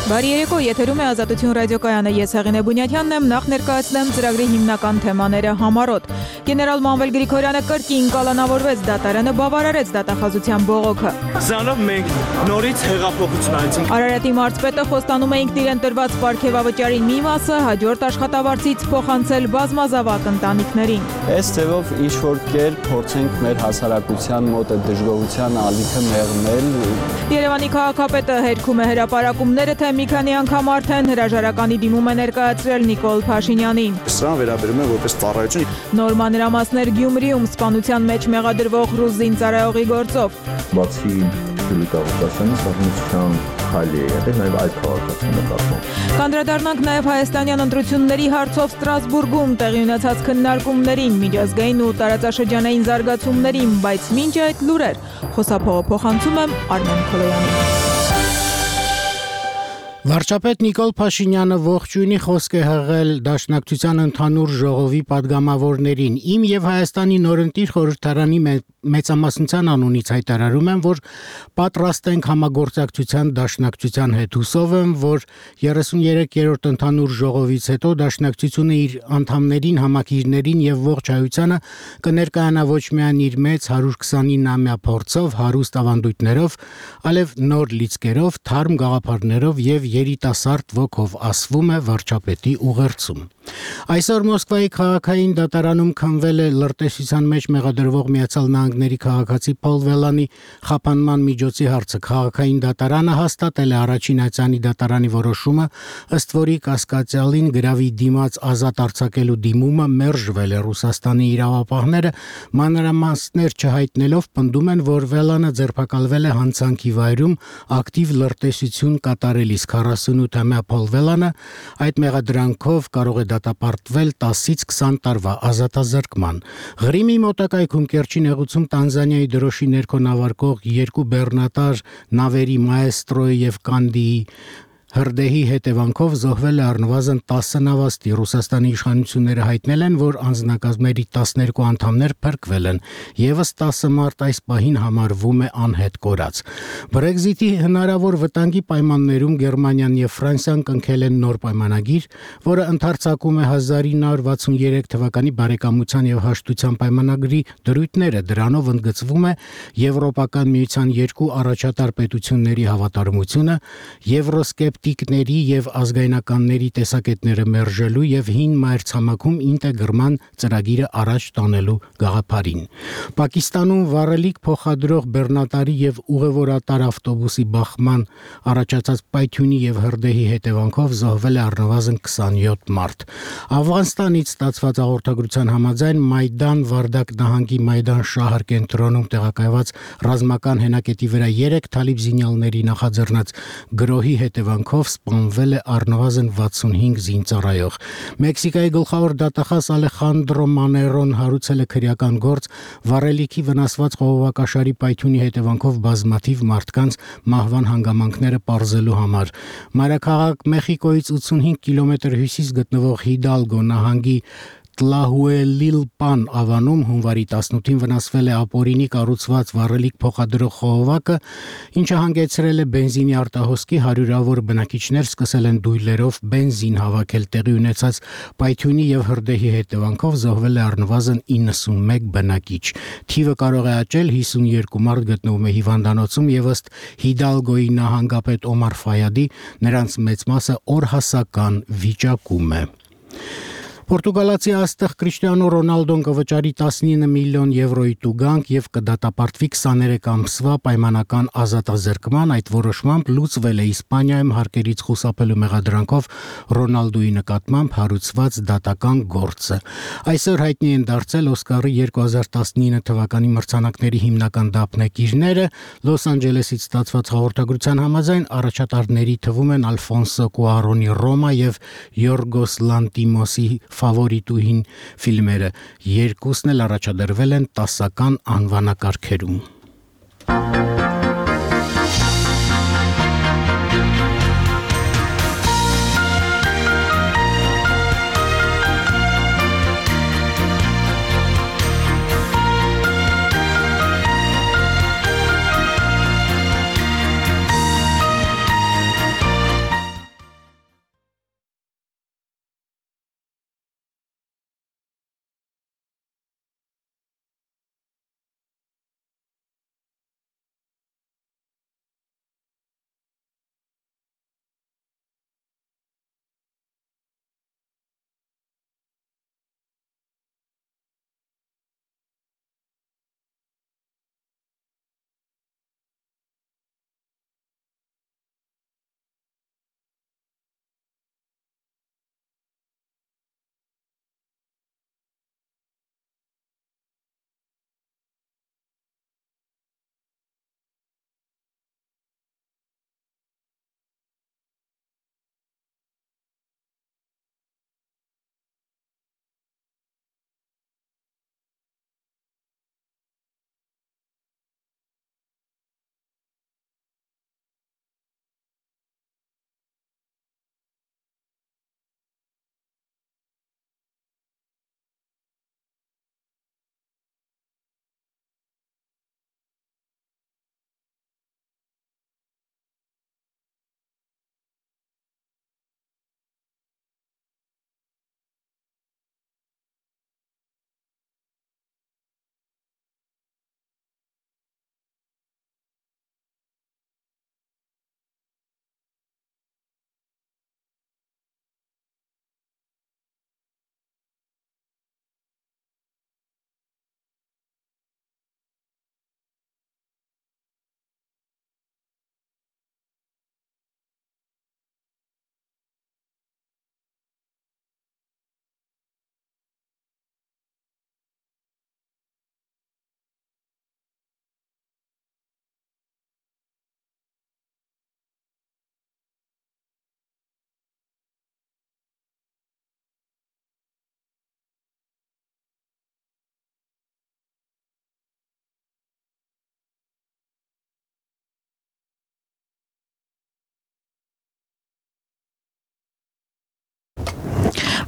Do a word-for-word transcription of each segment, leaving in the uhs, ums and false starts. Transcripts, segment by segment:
Բարի երեկո, եթերում է Ազատություն ռադիոկայանը, ես Հեղինե Բունյաթյանն եմ, նախ ներկայացնեմ ծրագրի հիմնական թեմաները համառոտ։ Գեներալ Մանվել Գրիգորյանը կրկին կալանավորվեց, դատարանը բավարարեց դատախազության բողոքը։ Զանով մենք նորից հեղափոխություն անցինք։ Արարատի մարզպետը խոստանում է ինքն իրեն տրված պարգևավճարի մի մասը հաջորդ աշխատավարձից փոխանցել բազմազավակ ընտանիքներին։ Այս ձևով ինչ-որ կերպ փորձենք մեր հասարակության մոտ դժգոհության ալիքը մեղմել։ Երևանի քաղաքապետը հերքում է հրապարակումները, թե մի քանի անգամ արդեն հրաժարականի դիմում է ներկայացրել Նիկոլ Փաշինյանին։ Սրան վերաբերում է որպես ծառայություն։ Նոր մանրամասներ Գյումրիում սպանության մեջ մեղադրվող ռուս զինծառայողի գործով։ Բացի Յուլիա Ղուկասյանի սահմանության խալի է եղել նաև այդ քաղաքացու նկատմամբ։ Կանդրադառնանք նաև հայաստանյան ընտրությունների հարցով Ստրասբուրգում տեղի ունեցած քննարկումներին, միջազգային ու տարածաշրջանային զարգացումներին, բայց մինչ այդ լուրեր խոսափողը փոխանցում եմ Արմեն Քոլոյանին։ Վարչապետ Նիկոլ Փաշինյանը ողջույնի խոսք է հղել Դաշնակցության ընդհանուր ժողովի падգամավորներին։ Իմ եւ Հայաստանի նորընտիր խորհրդարանի մեծամասնության անունից հայտարարում եմ, որ պատրաստ ենք համագործակցության Դաշնակցության հետ։ Հուսով եմ, որ երեսուններեքերորդ ընդհանուր ժողովից հետո Դաշնակցությունը իր անդամներին, համակիրներին եւ ողջ հայությանը կներկայանա ոչ միայն իր մեծ հարյուր քսանինամյա փորձով, հարուստ ավանդույթներով, այլև նոր լիցքերով, թարմ գաղափարներով եւ երիտասարդ ոգով, ասվում է վարչապետի ուղերձում։ Այսօր Մոսկվայի քաղաքային դատարանում քննվել է լրտեսության մեջ մեղադրվող Միացյալ Նահանգների քաղաքացի Փոլ Վելանի խափանման միջոցի հարցը։ Քաղաքային դատարանը հաստատել է առաջին այցանի դատարանի որոշումը, ըստ որի կասկածյալին գրավի դիմաց ազատ արձակելու դիմումը մերժվել է։ Ռուսաստանի իրավապահները մանրամասներ չհայտնելով պնդում են, որ Վելանը ձերբակալվել է հանցանքի վայրում ակտիվ լրտեսություն կատարելիս։ քառասունութամյա Փոլ Վելանը այդ մեղադրանքով կարող է դատապարտվել տասից քսան տարվա ազատազրկման։ Ղրիմի մոտակայքում Կերչի նեղուցում Տանզանիայի դրոշի ներքո նավարկող երկու բեռնատար նավերի Մաեստրոյի եւ Կանդիի հրդեհի հետևանքով զոհվել է առնվազն տասը նավաստի։ Ռուսաստանի իշխանությունները հայտնել են, որ անձնակազմերի տասներկու անդամներ փրկվել են, եւս տասը մարդ այս պահին համարվում է անհետ կորած։ Բրեքզիտի հնարավոր վտանգի պայմաններում Գերմանիան եւ Ֆրանսիան կնքել են նոր պայմանագիր, որը ընդարձակում է հազար ինը հարյուր վաթսուներեք թվականի բարեկամության եւ հաշտության պայմանագրի դրույթները։ Դրանով ընդգծվում է Եվրոպական միության երկու առաջատար պետությունների հավատարմությունը, եվրոսկեպ տիկների եւ ազգայնականների տեսակետները մերժելու եւ հին մայրցամաքում ինտեգրման ծրագիրը առաջ տանելու գաղափարին։ Պակիստանում վառելիք փոխադրող բեռնատարի եւ ուղևորատար ավտոբուսի բախման առաջացած պայթյունի եւ հրդեհի հետևանքով զոհվել է առնվազն քսանյոթ մարդ։ Աֆղանստանից ստացված հաղորդագրության համաձայն Մայդան Վարդակ նահանգի Մայդան շահր կենտրոնում տեղակայված ռազմական հենակետի վրա երեք թալիբ զինյալների նախաձեռնած գրոհի հետևանքով սպանվել է առնվազն վաթսունհինգ զինծառայող։ Մեքսիկայի գլխավոր դատախազ Ալեխանդրո Մաներոն հարուցել է քրեական գործ վառելիքի վնասված խողովակաշարի պայթյունի հետևանքով բազմաթիվ մարդկանց մահվան հանգամանքները պարզելու համար։ Մայրաքաղաք Մեխիկոյից ութսունհինգ կիլոմետր հյուսիս գտնվող Հիդալգո նահանգի Տլահուելիլպան ավանում հունվարի տասնութին վնասվել է ապօրինի կառուցված վառելիք փոխադրող խողովակը, ինչը հանգեցրել է բենզինի արտահոսքի։ Հարյուրավոր բնակիչներ սկսել են դույլերով բենզին հավաքել։ Տեղի ունեցած պայթյունի եւ հրդեհի հետևանքով զոհվել է առնվազն իննսունմեկ բնակիչ։ Թիվը կարող է աճել, հիսունյոթ մարդ գտնվում է հիվանդանոցում եւ ըստ Հիդալգոյի նահանգապետ Օմար Ֆայադի նրանց մեծ մասը օրհասական վիճակում է։ Պորտուգալացի աստղ Կրիշտիանո Ռոնալդոն կվճարի տասնինը միլիոն եվրոյի տուգանք եւ կդատապարտվի քսաներեք ամսվա պայմանական ազատազրկման։ Այդ որոշմամբ լուծվել է Իսպանիայում հարկերից խուսափելու մեղադրանքով Ռոնալդոյի նկատմամբ հարուցված դատական գործը։ Այսօր հայտնի են դարձել Օսկարի երկու հազար տասնինը թվականի մրցանակների հիմնական դափնեկիրները։ Լոս Անջելեսից ստացված հաղորդագրության համաձայն առաջատարների թվում են Ալֆոնսո Կուարոնի Ռոմա եւ Յորգոս Լանտիմոսի Ֆավորիտուհին ֆիլմերը։ Երկուսն էլ առաջադրվել են տասական անվանակարգերում։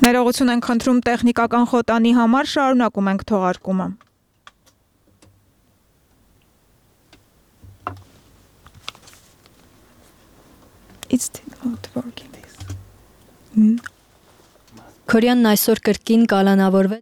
Ներողություն ենք խնդրում տեխնիկական խոտանի համար, շարունակում ենք թողարկումը։ It's not working this. Կորեան այսօր կրկին կալանավորվեց։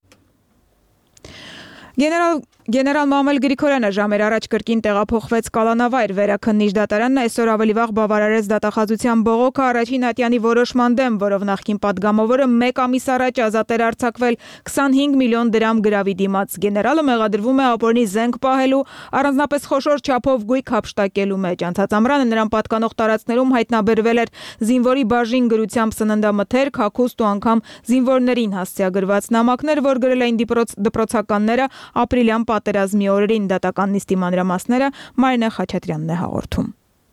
Գեներալ Գեներալ Մամել Գրիգորյանը ժամեր առաջ կրկին տեղափոխվեց կալանավայր, վերաքննիչ դատարանն այսօր ավելի վաղ բավարարեց դատախազության բողոքը առաջին ատյանի որոշման դեմ, որով նախկին պատգամավորը մեկ ամիս առաջ ազատ էր արձակվել քսանհինգ միլիոն դրամ գրավի դիմաց։ Գեներալը մեղադրվում է ապօրինի զենք պահելու, առանձնապես խոշոր չափով գույք հափշտակելու մեջ։ Անցած ամռանը նրան պատկանող տարածքներում հայտնաբերվել էր զինվորի բաժին գրությամբ սննդամթերք, հագուստ ու անգամ զինվորներին հասցեագրված նամակներ, որ գրել էին դպրոցականները ապրիլյան պատերազմի օրերին։ Դատական նիստի մանրամասները Մարինե Խաչատրյանն է հաղորդում։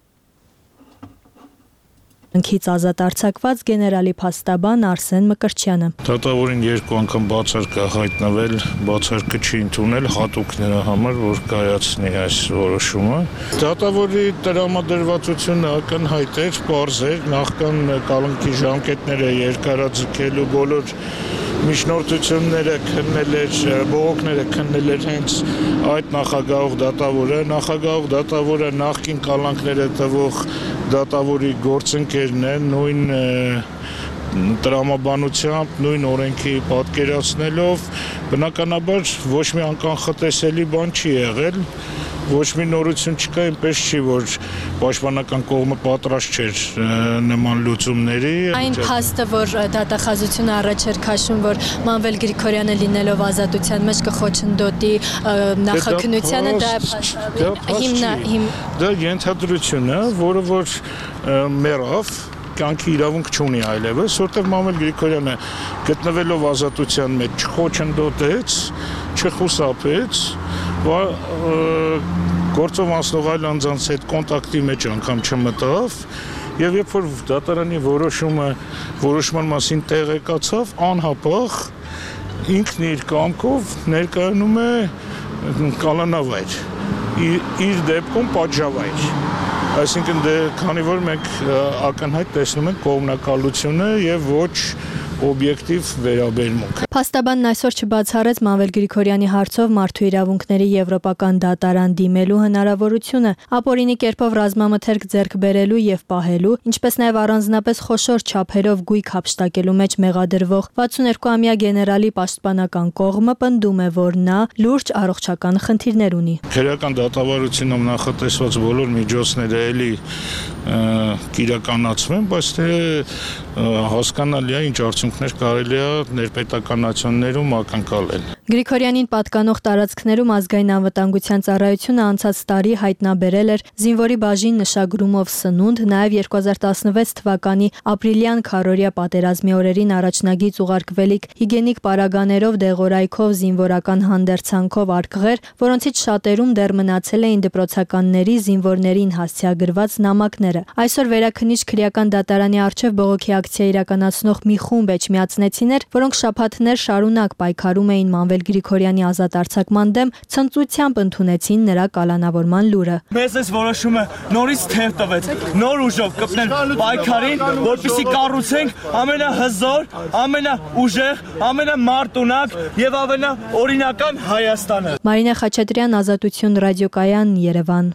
Ընքից ազատ արձակված գեներալի փաստաբան Արսեն Մկրտչյանը։ Դատավորին երկու անգամ բացարկա հայտնվել, բացարկը չի ընդունել հատուկ նրա համար, որ կայացնի այս որոշումը։ Դատավորի տրամադրվածությունը ակնհայտ էր, պարզ էր, նախքան կալանքի ժամկետները երկարաձգելու բոլոր միջնորդությունները քննել էր, բողոքները քննել էր հենց այդ նախագահող դատավորը, նախագահող դատավորը նախկին կալանքները տվող դատավորի գործընկերն է, նույն տրամաբանությամբ, նույն օրենքի պատկերացնելով, բնականաբար ոչ մի անկանխատեսելի բան չի եղել, ոչ մի նորություն չկա, այնպես չի, որ պաշտպանական կողմը պատրաստ չէր նման լուծումների։ Այն փաստը, որ դատախազությունը առաջ էր քաշում, որ Մանվել Գրիգորյանը լինելով ազատության մեջ կխոչընդոտի նախաքննությանը, դա հիմնա դա ենթադրություն է, որը որ մեռավ կյանքի իրավունք չունի այլևս, որտեղ Մանվել Գրիգորյանը գտնվելով ազատության մեջ չխոչընդոտեց, չխուսափեց, գործով անցնող այլ անձանց հետ կոնտակտի մեջ անգամ չմտավ եւ երբ որ դատարանի որոշումը որոշման մասին տեղեկացավ, անհապաղ ինքն իր կամքով ներկայանում է կալանավայր, իր դեպքում պատժավայր։ Այսինքն դե քանի որ մենք ակնհայտ տեսնում ենք կողմնակալությունը եւ ոչ օբյեկտիվ վերաբերմունք։ Փաստաբանն այսօր չբացառեց Մանվել Գրիգորյանի հարցով մարդու իրավունքների եվրոպական դատարան դիմելու հնարավորությունը, ապօրինի կերպով ռազմամթերք ձեռք բերելու եւ պահելու, ինչպես նաեւ առանձնապես խոշոր չափերով գույք հափշտակելու մեջ մեղադրվող վաթսունհերկուամյա գեներալի պաշտպանական կողմը պնդում է, որ նա լուրջ առողջական խնդիրներ ունի։ Քրեական դատավարությունում նախատեսված բոլոր միջոցները էլի կիրականացվեն, բայց թե հասկանալի է ինչ արդյունքներ կարելի է ներպետականություններում ակնկալել։ Գրիգորյանին պատկանող տարածքներում ազգային անվտանգության ծառայությունը անցած տարի հայտնաբերել էր զինվորի բաժին նշագրումով սնունդ, նաև երկու հազար տասնվեց թվականի ապրիլյան քառօրյա պատերազմի օրերին առաջնագիծ ուղարկվելիք հիգենիկ պարագաներով, դեղորայքով, զինվորական հանդերձանքով արկղեր, որոնցից շատերում դեռ մնացել էին դպրոցականների զինվորներին հասցեագրված նամակները։ Այսօր վերաքննիչ քրեական դատարանի առջև բողոքի ակցիա իրականացնող մի խումբ էջմիածնեցիներ, որոնք շաբաթներ շարունակ պայքարում էին Մանվել Գրիգորյանի ազատ արձակման դեմ, ցնծությամբ ընդունեցին նրա կալանավորման լուրը։ Մեզ այս որոշումը նորից թեև տվեց, նոր ուժով կպնել պայքարին, որպեսզի կառուցենք ամենահզոր, ամենաուժեղ, ամենամարտունակ եւ ամենաօրինական Հայաստանը։ Մարինե Խաչատրյան, Ազատություն ռադիոկայան, Երևան։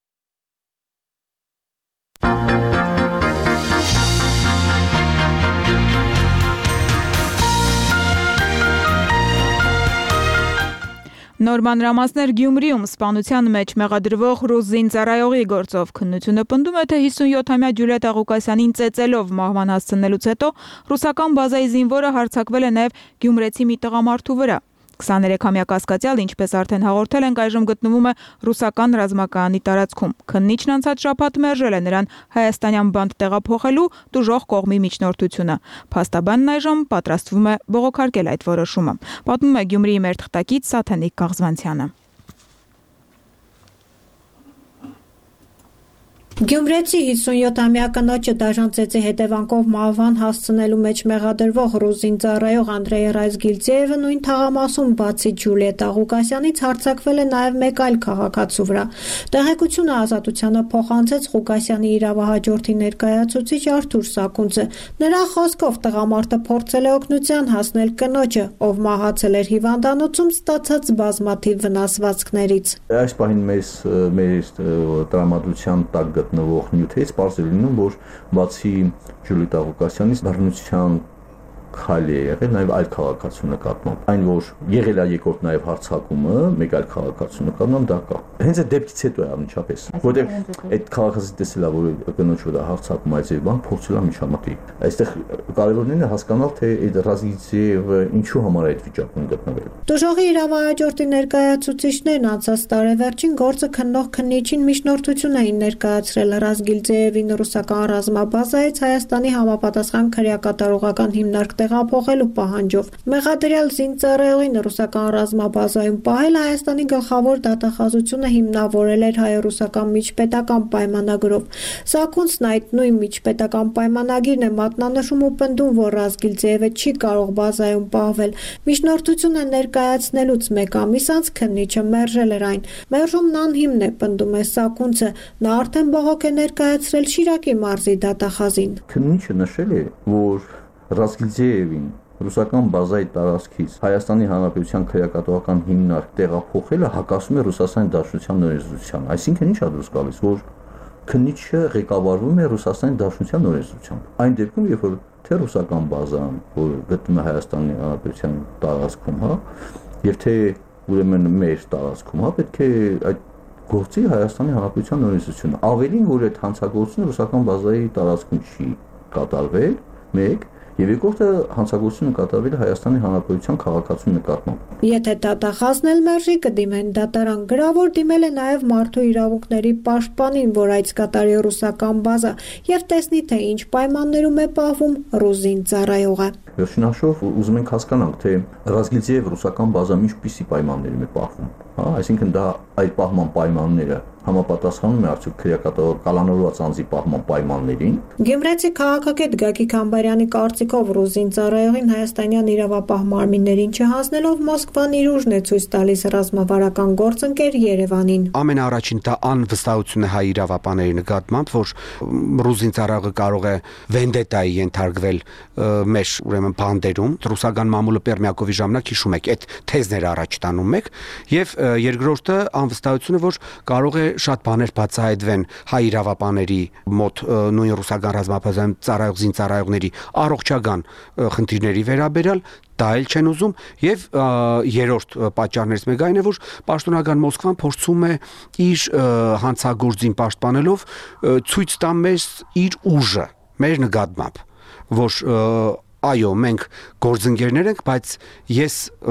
Նոր մանրամասներ Գյումրիում սպանության մեջ մեղադրվող ռուս զինծառայողի գործով քննությունը պնդում է, թե հիսունյոթամյա Ջուլիետ Աղուկասյանին ծեծելով մահվան հասցնելուց հետո ռուսական բազայի զինվորը հարձակվել է նաև գյումրեցի մի տղամարդու վրա։ քսաներեքամյա կասկածյալ, ինչպես արդեն հաղորդել ենք, այժմ գտնվում է ռուսական ռազմակայանի տարածքում։ Քննիչն անցած շաբաթ մերժել է նրան հայաստանյան բանտ տեղափոխելու տուժող կողմի միջնորդությունը։ Փաստաբանն այժմ պատրաստվում է բողոքարկել այդ որոշումը։ Պատմում է Գյումրիի մեր թղթակից Սաթենիկ Կաղզվանցյանը։ Գյումրեցի հիսունյոթամյա կնոջը դաժան ծեծի հետևանքով մահվան հասցնելու մեջ մեղադրվող ռուզին ծառայող Անդրեյ Ռայզգիլձեևը նույն թաղամասում բացի Ջուլիետա Ղուկասյանից հարձակվել է նաև մեկ այլ քաղաքացու վրա։ Տեղեկությունը Ազատությանը փոխանցեց Ղուկասյանի իրավահաջորդի ներկայացուցիչ Արթուր Սաքունցը։ Նրա խոսքով տղամարդը փորձել է օգնության հասնել կնոջը, ով մահացել էր հիվանդանոցում ստացած բազմաթիվ վնասվածքներից։ Այս պահին մեզ մեր տրամադրության տակ գտնվող նյութերից պարզ է լինում, որ բացի Ջուլիետա Ղուկասյանից բռնության խայլ է եղել նաև այլ քաղաքացու նկատմամբ։ Այն, որ եղել է երկրորդ նաև հարձակումը մեկ այլ քաղաքացու նկատմամբ դա կա։ Հենց այդ դեպքից հետո է անմիջապես, որտեղ այդ քաղաքացին տեսել է, որ կնոջ վրա հարձակում այդ բան փորձել է միջամտի։ Այստեղ կարևորն է հասկանալ, թե այդ Ռազգիլձեևը ինչու համար է այդ վիճակում գտնվել։ Դժողի իրավահաջորդի ներկայացուցիչներն անցած տարեվերջին գործը քննող քննիչին միջնորդություն էին ներկայացրել Ռազգիլձեևին ռուսական ռազմաբազայից Հայաստանի համապատասխան քրեակատարողական հիմնարկ տեղափոխելու պահանջով։ Մեղադրյալ զինծառայողին ռուսական ռազմաբազայում պահել Հայաստանի գլխավոր դատախազությունը հիմնավորել էր հայ-ռուսական միջպետական պայմանագրով։ Սաքունցն այդ նույն միջպետական պայմանագիրն է մատնանշում ու պնդում, որ Ռազգիլձեևը չի կարող բազայում պահվել։ Միջնորդությունը ներկայացնելուց մեկ ամիս անց քննիչը մերժել էր այն։ Մերժումն անհիմն է, պնդում է Սաքունցը։ Նա արդեն բողոք է ներկայացրել Շիրակի մարզի դատախազին։ Քննիչը նշել է, որ Ռազգիլձեևին ռուսական բազայի տարածքից Հայաստանի Հանրապետության քրեակատարողական հիմնարկ տեղափոխելը հակասում է Ռուսաստանի Դաշնության օրենսդրությանը։ Այսինքն ինչ է դուրս գալիս, որ քննիչը ղեկավարվում է Ռուսաստանի Դաշնության օրենսդրությամբ։ Այն դեպքում, երբ որ թե ռուսական բազան, որ գտնվում է Հայաստանի Հանրապետության տարածքում, հա, եւ թե ուրեմն մեր տարածքում, հա, պետք է այդ գործի Հայաստանի Հանրապետության օրենսդրությունը։ Ավելին, որ այդ հանցագործությունը ռուսական բազայի տարածքում չի կատարվել, մեկ Եվ երկրորդը հանցագործությունը կատարվել է Հայաստանի Հանրապետության քաղաքացու նկատմամբ։ Եթե դատախազն էլ մերժի, կդիմեն դատարան։ Գրավոր դիմել է նաև մարդու իրավունքների պաշտպանին, որ այդ կատարի ռուսական բազա, եւ տեսնի, թե ինչ պայմաններում է պահվում ռուզին ծառայողը։ Վերջնաշով ուզում ենք հասկանանք, թե Ռազգիլձեև ռուսական բազան ինչպիսի պայմաններում է պահվում։ Հա, այսինքն դա այդ պահման պայմանները համապատասխանում է արդյոք քրեակատարող կալանավորված անձի պահման պայմաններին։ Գյումրեցի քաղաքագետ Գագիկ Համբարյանի կարծիքով ռուզին ծառայողին հայաստանյան իրավապահ մարմիններին չհանձնելով Մոսկվան իր ուժն է ցույց տալիս ռազմավարական գործընկեր Երևանին։ Ամենաառաջին դա անվստահություն է հայ իրավապահների նկատմամբ, որ ռուզին ծառայողը կարող է վենդետայի ենթարկվել մեր ուրեմն բանդերում։ Ռուսական մամուլը Պերմյակովի ժամանակ հիշում եք, այդ թեզները առաջ տանում եք, եւ երկրորդը անվստահությունը, որ կարող է շատ բաներ բացահայտվեն հայ իրավապահների մոտ նույն ռուսական ռազմաբազայում ծառայող զինծառայողների առողջական խնդիրների վերաբերյալ դա էլ չեն ուզում եւ երրորդ պատճառներից մեկը այն է, որ պաշտոնական Մոսկվան փորձում է իր հանցագործին պաշտպանելով ցույց տա մեզ իր ուժը մեր նկատմամբ, որ այո, մենք գործընկերներ ենք, բայց ես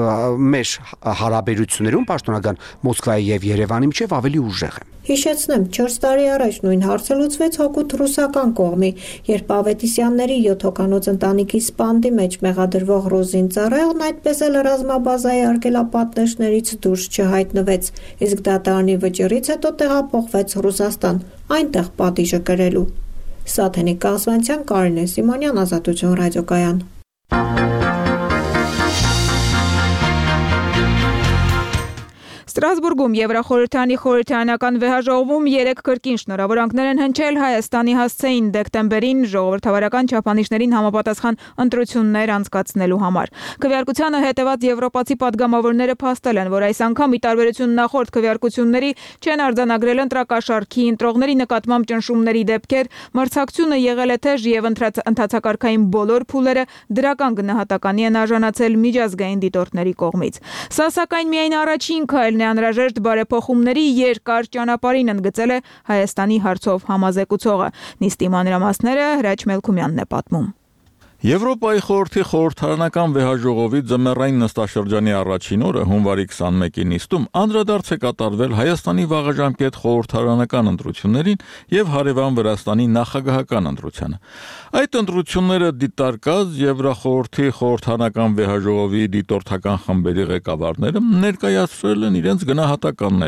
մեր հարաբերություններում պաշտոնական Մոսկվայի եւ Երևանի միջև ավելի ուժեղ եմ։ Հիշեցնեմ, չորս տարի առաջ նույն հարցը լուծվեց հօգուտ ռուսական կողմի, երբ Ավետիսյանների յոթ հոգանոց ընտանիքի սպանդի մեջ մեղադրվող ռուզին ծառայողն այդպես էլ ռազմաբազայի արգելապատնեշներից դուրս չհայտնվեց, իսկ դատարանի վճռից հետո տեղափոխվեց Ռուսաստան, այնտեղ պատիժը կրելու։ Սաթենիկ Կասվանցյան, Կարինե Սիմոնյան, Ազատություն ռադիոկայան։ Ստրասբուրգում Եվրախորհրդանի խորհրդարանական վեհաժողովում երեք կրկին շնորհավորանքներ են հնչել Հայաստանի հասցեին դեկտեմբերին ժողովրդավարական չափանիշներին համապատասխան ընտրություններ անցկացնելու համար։ Քվեարկությանը հետևած եվրոպացի падգամավորները փաստել են, որ այս անգամ ի տարբերություն նախորդ քվեարկությունների չեն արձանագրել ընտրակաշառքի ընտրողների նկատմամբ ճնշումների դեպքեր, մրցակցությունը եղել է թեժ եւ ընթացակարգային բոլոր փուլերը դրական գնահատականի են արժանացել միջազգային դիտորդների կողմից։ Սա սակայն միայն առաջին քայլն է անհրաժեշտ բարեփոխումների երկար ճանապարհին ընդգծել է Հայաստանի հարցով համազեկուցողը։ Նիստի մանրամասները Հրաչ Մելքումյանն է պատմում։ Եվրոպայի խորհրդի խորհրդարանական վեհաժողովի ձմեռային նստաշրջանի առաջին օրը հունվարի քսանմեկի նիստում անդրադարձ է կատարվել Հայաստանի վաղաժամկետ խորհրդարանական ընտրություններին եւ հարևան Վրաստանի նախագահական ընտրությանը։ Այդ ընտրությունները դիտարկած Եվրախորհրդի խորհրդարանական վեհաժողովի դիտորդական խմբերի ղեկավարները ներկայացրել են իրենց գնահատականները։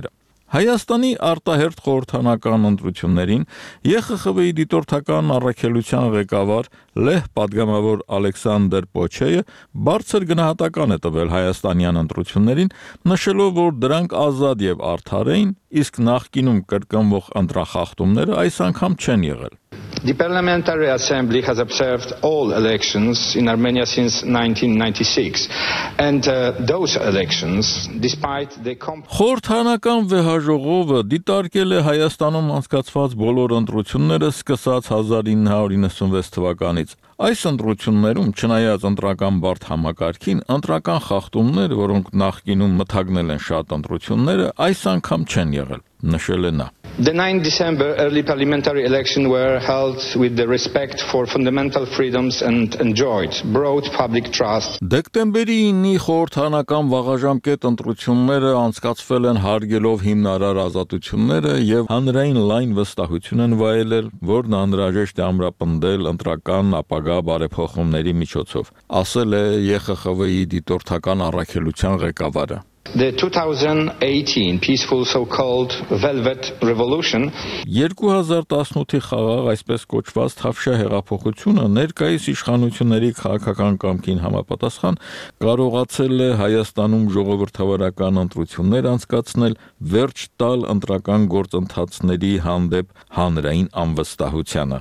Հայաստանի արտահերթ խորհրդանական ընտրություններին Ե Խ Խ V-ի դիտորդական առաքելության ղեկավար լեհ պատգամավոր Ալեքսանդր Պոչեյը բարձր գնահատական է տվել հայաստանյան ընտրություններին, նշելով, որ դրանք ազատ եւ արդար էին, իսկ նախկինում կրկնվող ընտրախախտումները այս անգամ չեն եղել։ The Parliamentary Assembly has observed all elections in Armenia since nineteen ninety-six, and uh, those elections, despite the Խորհրդանական վեհաժողովը դիտարկել է Հայաստանում անցկացված բոլոր ընտրությունները սկսած հազար ինը հարյուր իննսունվեց թվականից։ Այս ընտրություններում, չնայած ընտրական բարդ համակարգին, ընտրական խախտումներ, որոնք նախկինում մթագնել են շատ ընտրությունները, այս անգամ չեն եղել, նշել է նա։ The ninth of December early parliamentary elections were held with the respect for fundamental freedoms and enjoyed broad public trust. Դեկտեմբերի ինը խորհրդանական վաղաժամկետ ընտրությունները անցկացվել են հարգելով հիմնարար ազատությունները եւ հանրային լայն վստահություն են վայելել, որն անհրաժեշտ է ամրապնդել ընտրական ապագա բարեփոխումների միջոցով, ասել է Ե Խ Խ V-ի դիտորդական առաքելության ղեկավարը։ The two thousand eighteen peaceful so-called Velvet Revolution երկու հազար տասնութի խաղաղ այսպես կոչված Թավշյա հեղափոխությունը ներկայիս իշխանությունների քաղաքական կամքին համապատասխան կարողացել է Հայաստանում ժողովրդավարական ընտրություններ անցկացնել, վերջ տալ ընտրական գործընթացների հանդեպ հանրային անվստահությանը։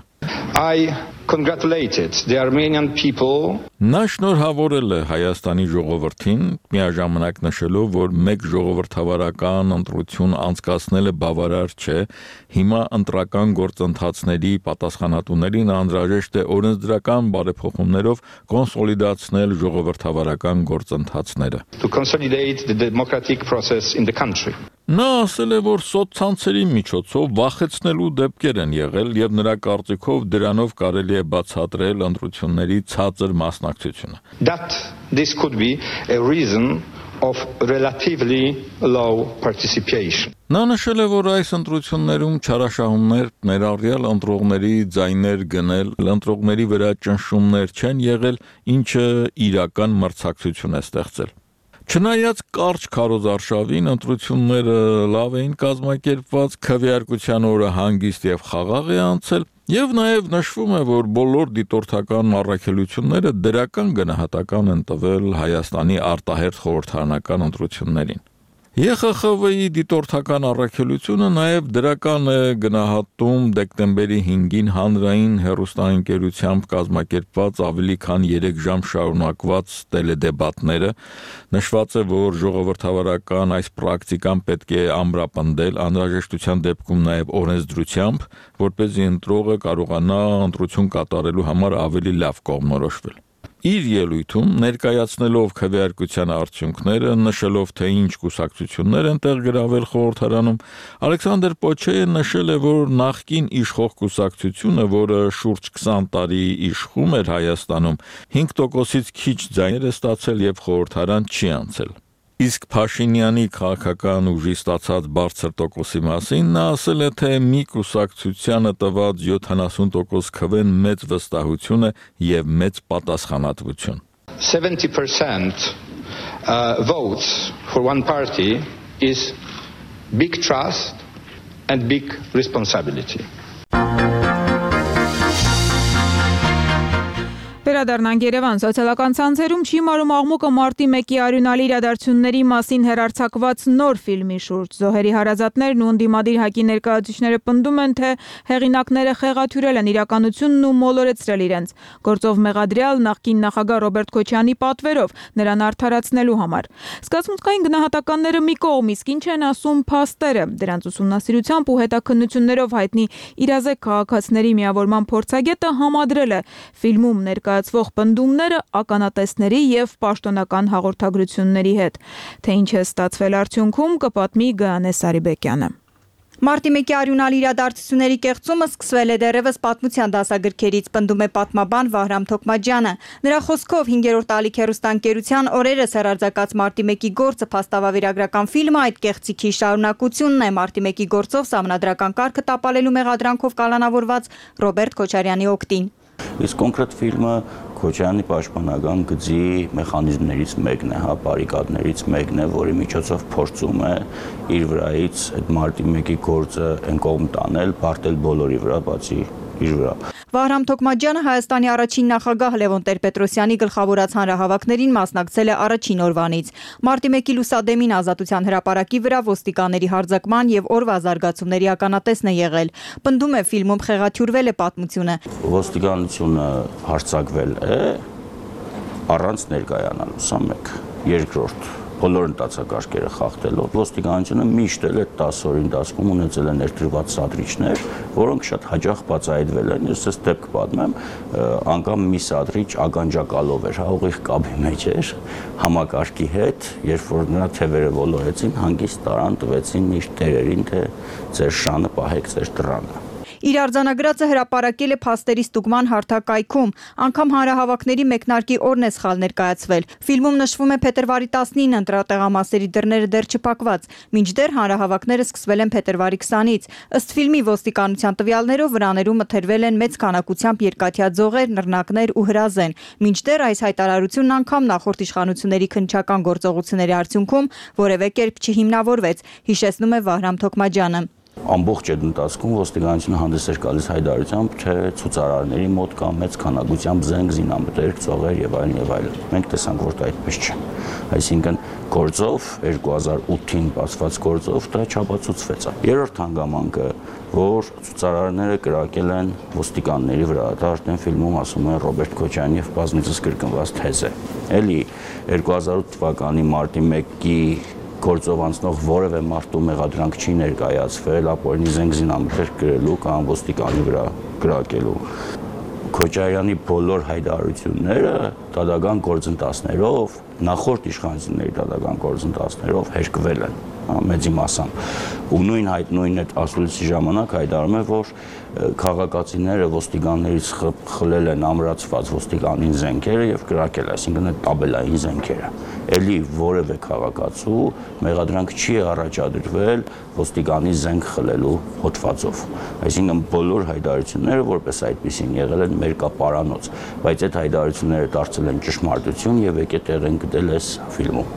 I congratulated the Armenian people. Նա շնորհավորել է Հայաստանի ժողովրդին, միաժամանակ նշելով, որ մեկ ժողովրդավարական ընտրություն անցկացնելը բավարար չէ, հիմա ընտրական գործընթացների պատասխանատուներին անհրաժեշտ է օրենսդրական բարեփոխումներով կոնսոլիդացնել ժողովրդավարական գործընթացները։ To consolidate the democratic process in the country. Նա ասել է, որ սոցցանցերի միջոցով վախեցնելու դեպքեր են եղել եւ նրա կարծիքով դրանով կարելի է բացատրել ընտրությունների ցածր մասնակցությունը։ That this could be a reason of relatively low participation. Նա նշել է, որ այս ընտրություններում չարաշահումներ, ներառյալ ընտրողների ձայներ գնել, ընտրողների վրա ճնշումներ չեն եղել, ինչը իրական մրցակցություն է ստեղծել։ Չնայած կարճ քարոզարշավին ընտրությունները լավ էին կազմակերպված, քվեարկության օրը հանգիստ եւ խաղաղ է անցել, եւ նաեւ նշվում է, որ բոլոր դիտորդական առաքելությունները դրական գնահատական են տվել Հայաստանի արտահերթ խորհրդարանական ընտրություններին։ Ե Խ Խ V-ի դիտորդական առաքելությունը նաև դրական է գնահատում դեկտեմբերի հինգին հանրային հեռուստաընկերությամբ կազմակերպված ավելի քան երեք ժամ շարունակված տելեդեբատները, նշված է, որ ժողովրդավարական այս պրակտիկան պետք է ամրապնդել անհրաժեշտության դեպքում նաև օրենսդրությամբ, որպեսզի ընտրողը կարողանա ընտրություն կատարելու համար ավելի լավ կողմնորոշվել։ Իր ելույթում ներկայացնելով քվեարկության արդյունքները, նշելով թե ինչ կուսակցություններ են տեղ գրավել խորհրդարանում, Ալեքսանդր Պոչեյը նշել է, որ նախկին իշխող կուսակցությունը, որը շուրջ քսան տարի իշխում էր Հայաստանում, հինգ տոկոսից քիչ ձայներ է ստացել եւ խորհրդարան չի անցել։ Իսկ Փաշինյանի քաղաքական ուժի ստացած բարձր տոկոսի մասին նա ասել է, թե մի կուսակցությանը տված յոթանասուն տոկոս քվեն մեծ վստահություն է եւ մեծ պատասխանատվություն։ seventy percent uh, votes for one party is big trust and big responsibility. Վերադառնանք Երևան, սոցիալական ցանցերում չի մարում աղմուկը մարտի մեկի արյունալի իրադարձությունների մասին հեռարձակված նոր ֆիլմի շուրջ։ Զոհերի հարազատներն ու ընդդիմադիր ՀԱԿ-ի ներկայացուցիչները պնդում են, թե հեղինակները խեղաթյուրել են իրականությունն ու մոլորեցրել իրենց։ Գործով մեղադրյալ նախկին նախագահ Ռոբերտ Քոչյանի պատվերով նրան արդարացնելու համար։ Սկզբունքային գնահատականները մի կողմ, իսկ ինչ են ասում փաստերը։ Դրանց ուսումնասիրությամբ ու հետաքննություններով հայտնի իրազեկ քաղաքացիների միավորման փորձագետը համադրել է ֆիլմում ներկայացվող պնդումները ականատեսների եւ պաշտոնական հաղորդագրությունների հետ։ Թե ինչ է ստացվել արդյունքում, կպատմի Գայանե Սարիբեկյանը։ Մարտի մեկի արյունալի իրադարձությունների կեղծումը սկսվել է դեռևս պատմության դասագրքերից, պնդում է պատմաբան Վահրամ Թոքմաջյանը։ Նրա խոսքով հինգերորդ ալիք հեռուստաընկերության օրերս հեռարձակած Մարտի մեկի գործը փաստավավերագրական ֆիլմը այդ կեղծիքի շարունակությունն է։ Մարտի մեկի գործով սահմանադրական կարգը տապալելու մեղադրանքով կալանավորված Ռոբերտ Քոչարյանի օգտին։ Իսկ կոնկրետ ֆիլմը Քոչարյանի պաշտպանական գծի մեխանիզմներից մեկն է, հա, բարիկադներից մեկն է, որի միջոցով փորձում է իր վրայից այդ մարտի մեկի գործը այն կողմ տանել, բարդել բոլորի վրա, բացի իր վրա։ Վահրամ Թոքմաջյանը Հայաստանի առաջին նախագահ Լևոն Տեր-Պետրոսյանի գլխավորած հանրահավաքներին մասնակցել է առաջին օրվանից։ Մարտի մեկի լուսադեմին Ազատության հրապարակի վրա ոստիկանների հարձակման եւ օրվա զարգացումների ականատեսն է եղել։ Պնդում է ֆիլմում խեղաթյուրվել է պատմությունը։ Ոստիկանությունը հարձակվել է առանց ներկայանալու, սա մեկ։ Երկրորդ, բոլոր ընթացակարգերը խախտելով, ոստիկանությունը միշտ էլ այդ տասը օրի ընթացքում ունեցել է ներդրված սադրիչներ, որոնք շատ հաճախ բացահայտվել են։ Ես այս դեպք պատմեմ, անգամ մի սադրիչ ականջակալով էր, հա, ուղիղ կաբի մեջ էր, համակարգի հետ, երբ որ նրա թևերը ոլորեցին, հանգիստ տարան տվեցին իր տերերին, թե ձեր շանը պահեք ձեր դռանը։ Իր արձանագրածը հրապարակել է փաստերի ստուգման հարթակայքում, անգամ հանրահավաքների մեկնարկի օրն է սխալ ներկայացվել։ Ֆիլմում նշվում է փետրվարի տասնինը, ընտրատեղամասերի դռները դեռ չփակված, մինչդեռ հանրահավաքները սկսվել են փետրվարի քսանից։ Ըստ ֆիլմի ոստիկանության տվյալներով վրաներում մթերվել են մեծ քանակությամբ երկաթյա ձողեր, նռնակներ ու հրազեն։ Մինչդեռ այս հայտարարությունն անգամ նախորդ իշխանությունների քննչական գործողությունների արդյունքում որևէ կերպ չհիմնավորվեց, հիշեցնում է Վահրամ Թոքմաջյանը։ Ամբողջ այդ ընթացքում ոստիկանությունը հանդես էր գալիս հայտարարությամբ, թե ցուցարարների մոտ կա մեծ քանակությամբ զենք, զինամթերք, ծովեր եւ այլն եւ այլն։ Մենք տեսանք, որ դա այդպես չէ։ Այսինքն գործով երկու հազար ութին բացված գործով դա չապացուցվեց։ Երրորդ հանգամանքը, որ ցուցարարները կրակել են ոստիկանների վրա, դա արդեն ֆիլմում ասում են Ռոբերտ Քոչարյանի եւ բազմիցս կրկնված թեզ է։ Էլի երկու հազար ութ թվականի մարտի մեկի գործով անցնող որևէ մարդու մեղադրանք չի ներկայացվել ապօրինի զենք զինամթերք գրելու կամ ոստիկանի վրա կրակելու։ Քոչարյանի բոլոր հայտարարությունները դատական գործընթացներով, նախորդ իշխանությունների դատական գործընթացներով հերկվել են մեծի մասամբ։ Ու նույն հայտ նույն այդ ասուլիսի ժամանակ հայտարարում է, որ քաղաքացիները ոստիկաններից խլել են ամրացված ոստիկանին զենքերը եւ կրակել, այսինքն այդ տաբելային զենքերը։ Էլի որևէ քաղաքացու մեղադրանք չի առաջադրվել ոստիկանի զենք խլելու հոդվածով։ Այսինքն բոլոր հայտարարությունները որպես այդպեսին եղել են մերկապարանոց, բայց այդ հայտարարությունները դարձել են ճշմարտություն եւ եկե տեղ են գտել այս ֆիլմում։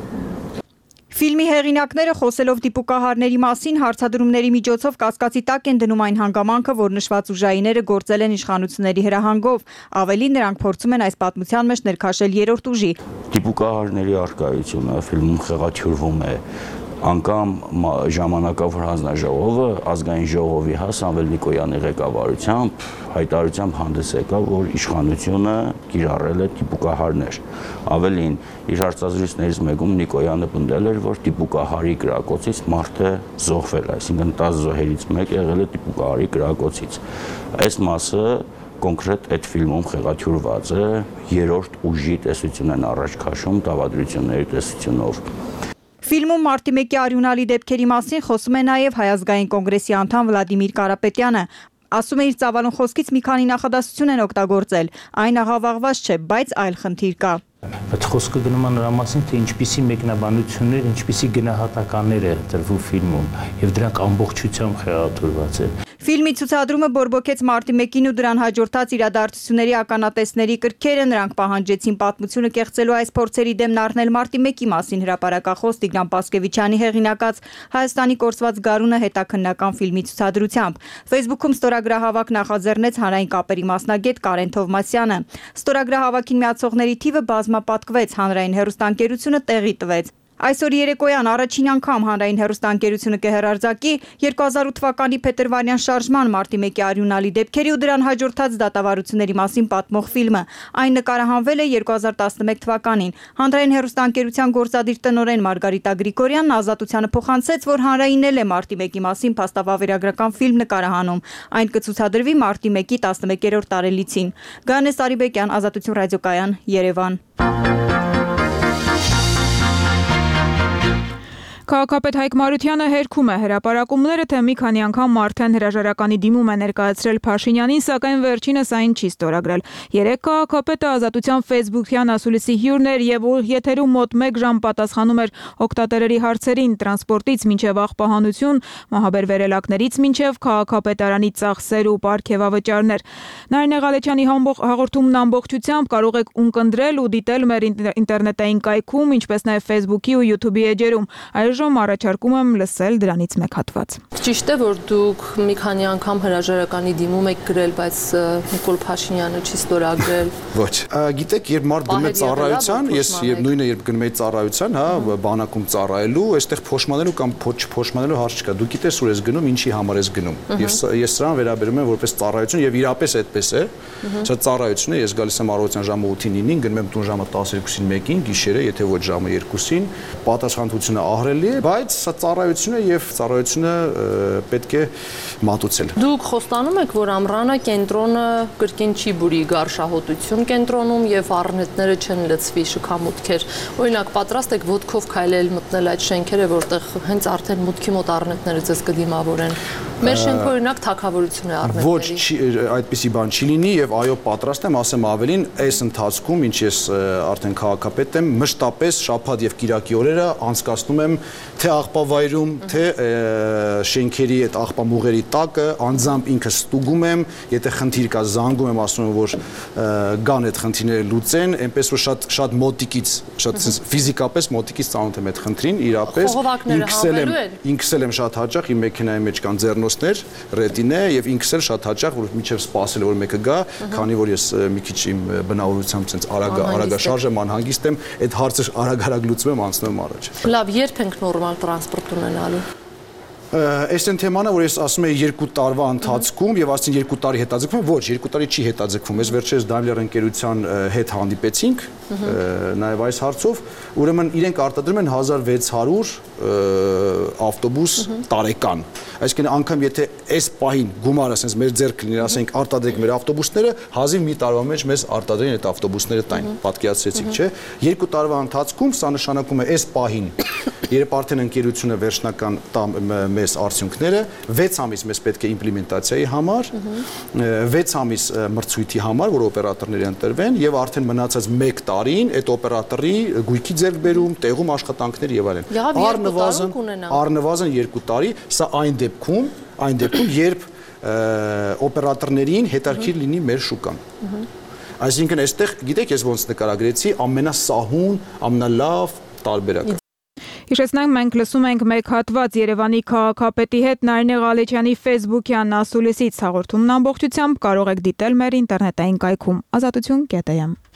Ֆիլմի հեղինակները խոսելով դիպուկահարների մասին հարցադրումների միջոցով կասկածի տակ են դնում այն հանգամանքը, որ նշված ուժայինները գործել են իշխանությունների հրահանգով, ավելի նրանք փորձում են այս պատմության մեջ ներքաշել երրորդ ուժի։ Դիպուկահարների առկայությունը ֆիլմում խեղաթյուրվում է անգամ ժամանակավոր հանձնաժողովը ազգային ժողովի հա Սամվել Նիկոյանի ղեկավարությամբ հայտարարությամբ հանդես եկավ, որ իշխանությունը կիրառել է դիպուկահարներ։ Ավելին, իր հարցազրույցներից մեկում Նիկոյանը պնդել էր, որ դիպուկահարի կրակոցից մարդը զոհվել է, այսինքն տասը զոհերից մեկը եղել է դիպուկահարի կրակոցից։ Այս մասը կոնկրետ այդ ֆիլմում խեղաթյուրված է, երրորդ ուժի տեսություն են առաջ քաշում դավադրությունների տեսությունով։ Ֆիլմում մարտի մեկի արյունալի դեպքերի մասին խոսում է նաև Հայ ազգային կոնգրեսի անդամ Վլադիմիր Կարապետյանը։ Ասում է իր ծավալուն խոսքից մի քանի նախադասություն են օգտագործել։ Այն աղավաղված չէ, բայց այլ խնդիր կա։ Բայց խոսքը գնում է նրա մասին, թե ինչպիսի մեկնաբանություններ, ինչպիսի գնահատականներ է տրվում ֆիլմում, եւ դրանք ամբողջությամբ խեղաթյուրված են։ Ֆիլմի ցուցադրումը բորբոքեց մարտի մեկին ու դրան հաջորդած իրադարձությունների ականատեսների կրքերը, նրանք պահանջեցին պատմությունը կեղծելու այս փորձերի դեմն առնել մարտի մեկի մասին հրապարակախոս Տիգրան Պասկևիչյանի հեղինակած Հայաստանի կորսված գարունը հետաքննական ֆիլմի ցուցադրությամբ։ Facebook-ում ստորագրահավաք նախաձեռնեց հանրային կապերի մասնագետ Կարեն Թովմասյանը։ Ստորագրահավաքին միացողների թիվը բազմապատկվեց, հանրային հեռուստաընկերությունը տեղի տվեց։ Այսօր երեկոյան առաջին անգամ հանրային հեռուստաընկերությունը կհեռարձակի երկու հազար ութ թվականի փետրվարյան շարժման մարտի մեկի արյունալի դեպքերի ու դրան հաջորդած դատավարությունների մասին պատմող ֆիլմը։ Այն նկարահանվել է երկու հազար տասնմեկ թվականին։ Հանրային հեռուստաընկերության գործադիր տնօրեն Մարգարիտա Գրիգորյանն Ազատությանը փոխանցեց, որ հանրայինն էլ է մարտի մեկի մասին փաստավավերագրական ֆիլմ նկարահանում։ Այն կցուցադրվի մարտի մեկի տասնմեկերորդ տարելիցին։ Գայանես Արիբեկյան, Ազատություն ռադիոկայան, Երևան։ Քաղաքապետ Հայկ Մարությանը հերքում է հրապարակումները, թե մի քանի անգամ արդեն հրաժարականի դիմում է ներկայացրել Փաշինյանին, սակայն վերջինս այն չի ստորագրել։ Երեկ քաղաքապետը Ազատության Facebook-յան ասուլիսի հյուրն էր եւ ուղիղ եթերում մոտ մեկ ժամ պատասխանում էր օգտատերերի հարցերին, տրանսպորտից մինչեւ աղբահանություն, մահաբեր վերելակներից մինչեւ քաղաքապետարանի ծախսեր ու պարգևավճարներ։ Նարինե Ղալեչյանի հաղորդումն ամբողջությամբ կարող եք ունկնդրել ու դիտել մեր ինտերնետային կայքում, ինչպես նաեւ Facebook-ի ու YouTube-ի էջերում։ Այժմ առաջարկում եմ լսել դրանից մեկ հատված։ Ճիշտ է, որ դուք մի քանի անգամ հրաժարականի դիմում եք գրել, բայց Նիկոլ Փաշինյանը չի ստորագրել։ Ոչ, գիտեք, երբ մարդ գնում է ծառայության, ես երբ նույնը երբ գնում եմ ծառայության, հա, բանակում ծառայելու, այստեղ փոշմանելու կամ փոշմանելու հարց չկա։ Դու գիտես ուր ես գնում, ինչի համար ես գնում։ Եվ ես սրան վերաբերում եմ որպես ծառայություն եւ իրապես այդպես է։ Սա ծառայություն է, ես գալիս եմ առավոտյան ժամը ութին ինին, գնում եմ տուն ժամը տասներկուսին մեկին, գիշերը, եթե ոչ ժամը երկուսին, պատասխանատվությունը ահռելի է, բայց սա ծառայություն է եւ ծառայությունը պետք է մատուցել։ Դուք խոստանում եք, որ ամռանը կենտրոնը կրկին չի բուրի գարշահոտություն կենտրոնում եւ առնետները չեն լցվի շքամուտքեր։ Օրինակ, պատրաստ եք ոտքով քայլել մտնել այդ շենքերը, որտեղ հենց արդեն մուտքի մոտ առնետները ձեզ կդիմավորեն։ Մեր շենքը օրինակ թագավորություն է առնետների։ Ոչ, այդպիսի բան չի լինի եւ այո, պատրաստ եմ, ասեմ ավելին, այս ընթացքում, ինչ ես արդեն քաղաքապետ եմ, մշտապես շաբաթ եւ կիրակի օրերը անցկացնում եմ թե աղբավայրում, թե շենքերի այդ աղբամուղերի տակը, անձամբ ինքս ստուգում եմ, եթե խնդիր կա, զանգում եմ, ասում եմ, որ գան այդ խնդիրները լուծեն, այնպես որ շատ շատ մոտիկից, շատ ֆիզիկապես մոտիկից ծանոթ եմ այդ խնդրին, իրապես ինքս եմ, ինքս եմ շատ հաճախ իմ մեքենայի մեջ կան ձեռնոցներ, ռետինե եւ ինքս էլ շատ հաճախ, որ մինչեւ սպասել որ մեկը գա, քանի որ ես մի քիչ իմ բնավորությամբ ցենց արագ արագաշարժ եմ, անհանգիստ եմ, այդ հարցը արագ-արագ լուծում եմ, անցնում եմ առաջ։ Լավ, երբ ենք նորմալ տրանսպորտ ունենալու։ Այս այն թեմանը, որ ես ասում եմ երկու տարվա ընթացքում եւ ասին երկու տարի հետաձգվում, ոչ, երկու տարի չի հետաձգվում։ Ես վերջերս Daimler ընկերության հետ հանդիպեցինք նաեւ այս հարցով, ուրեմն իրենք արտադրում են հազար վեց հարյուր ավտոբուս տարեկան։ Այսինքն անգամ եթե այս պահին գումարը ասենց մեր ձեռք լինի, ասենք արտադրենք մեր ավտոբուսները, հազիվ մի տարվա մեջ մեզ արտադրեն այդ ավտոբուսները տային, պատկերացրեցիք, չէ՞։ Երկու տարվա ընթացքում սա նշանակում է այս պահին, երբ արդեն ընկերությունը վերջնական տա մեզ արդյունքները, վեց ամիս մեզ պետք է իմպլեմենտացիայի համար, վեց ամիս մրցույթի համար, որ օպերատորները ընտրվեն եւ արդեն մնացած մեկ տարին այդ օպերատորի գույքի ձեռքբերում, տեղում աշխատանքներ եւ այլն։ Առնվազն առնվազն երկու տարի, սա այն դեպքում, այն դեպքում, երբ օպերատորներին հետաքրքիր լինի մեր շուկան։ Այսինքն այստեղ, գիտեք, ես ոնց նկարագրեցի, ամենասահուն, ամենալավ տարբերակը։ Հիշեցնենք, մենք լսում ենք մեկ հատված Երևանի քաղաքապետի հետ Նարինե Ղալեչյանի Facebook-յան ասուլիսից հաղորդումն ամբողջությամբ կարող եք դիտել մեր ինտերնետային կայքում ազատություն կետ է եմ։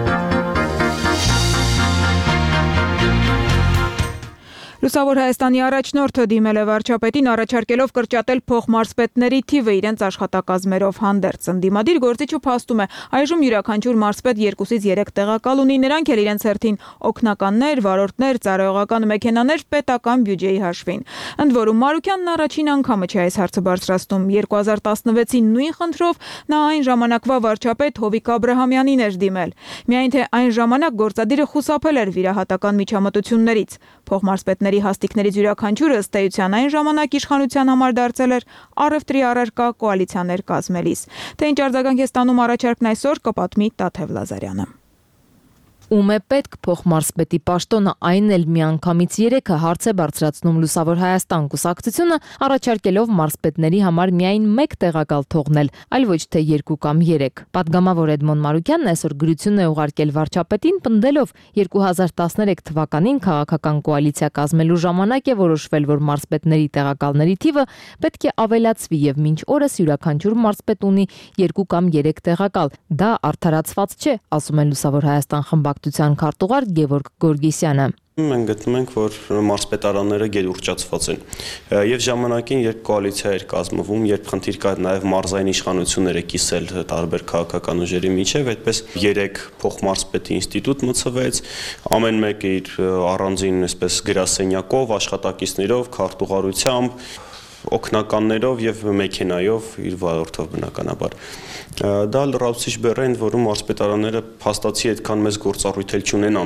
Լուսավոր Հայաստանի առաջնորդը դիմել է վարչապետին առաջարկելով կրճատել փոխմարզպետների թիվը իրենց աշխատակազմերով հանդերձ։ Ընդդիմադիր գործիչը փաստում է, այժմ յուրաքանչյուր մարզպետ երկուսից երեք տեղակալ ունի, նրանք էլ իրենց հերթին օգնականներ, վարորդներ, ծառայողական մեքենաներ պետական բյուջեի հաշվին։ Ընդ որում Մարուկյանն առաջին անգամը չէ այս հարցը բարձրացնում։ երկու հազար տասնվեցի նույն խնդրով նա այն ժամանակվա վարչապետ Հովիկ Աբրահամյանին էր դիմել։ Միայն թե այն ժամանակ գործադիրը խուսափել էր վիրահատական միջամտություններից։ Փոխմարզպետների հաստիկներից յուրաքանչյուրը ըստ էության այն ժամանակ իշխանության համար դարձել էր առևտրի առարկա կոալիցիաներ կազմելիս։ Թե ինչ արձագանք է ստանում առաջարկն այսօր, կպատմի Տաթև Լազարյանը։ Ում է պետք փոխմարզպետի պաշտոնը, այն էլ միանգամից երեքը հարց է բարձրացնում Լուսավոր Հայաստան կուսակցությունը, առաջարկելով մարզպետների համար միայն մեկ տեղակալ թողնել, այլ ոչ թե երկու կամ երեք։ Պատգամավոր Էդմոն Մարուկյանն այսօր գրություն է ուղարկել վարչապետին, պնդելով երկու հազար տասներեք թվականին քաղաքական կոալիցիա կազմելու ժամանակ է որոշվել, որ մարզպետների տեղակալների թիվը պետք է ավելացվի եւ մինչ օրս յուրաքանչյուր մարզպետ ունի երկու կամ երեք տեղակալ։ Դա արդարացված չէ, ասում է Լուսավոր Հայաստան խմբակցության քարտուղար Գևորգ Գորգիսյանը։ Մենք գտնում ենք, որ մարզպետարանները գերուռճացված են եւ ժամանակին, երբ կոալիցիա էր կազմվում, երբ խնդիր կար նաեւ մարզային իշխանությունները կիսել տարբեր քաղաքական ուժերի միջև, այդպես երեք փոխմարզպետի ինստիտուտ մցվեց, ամեն մեկը իր առանձին այսպես գրասենյակով, աշխատակիցներով, քարտուղարությամբ, օգնականներով եւ մեքենայով իր վարորդով բնականաբար։ Դա լրացուցիչ բեռ է, որում մարզպետարանները փաստացի այդքան մեծ գործառույթ չունեն անելու։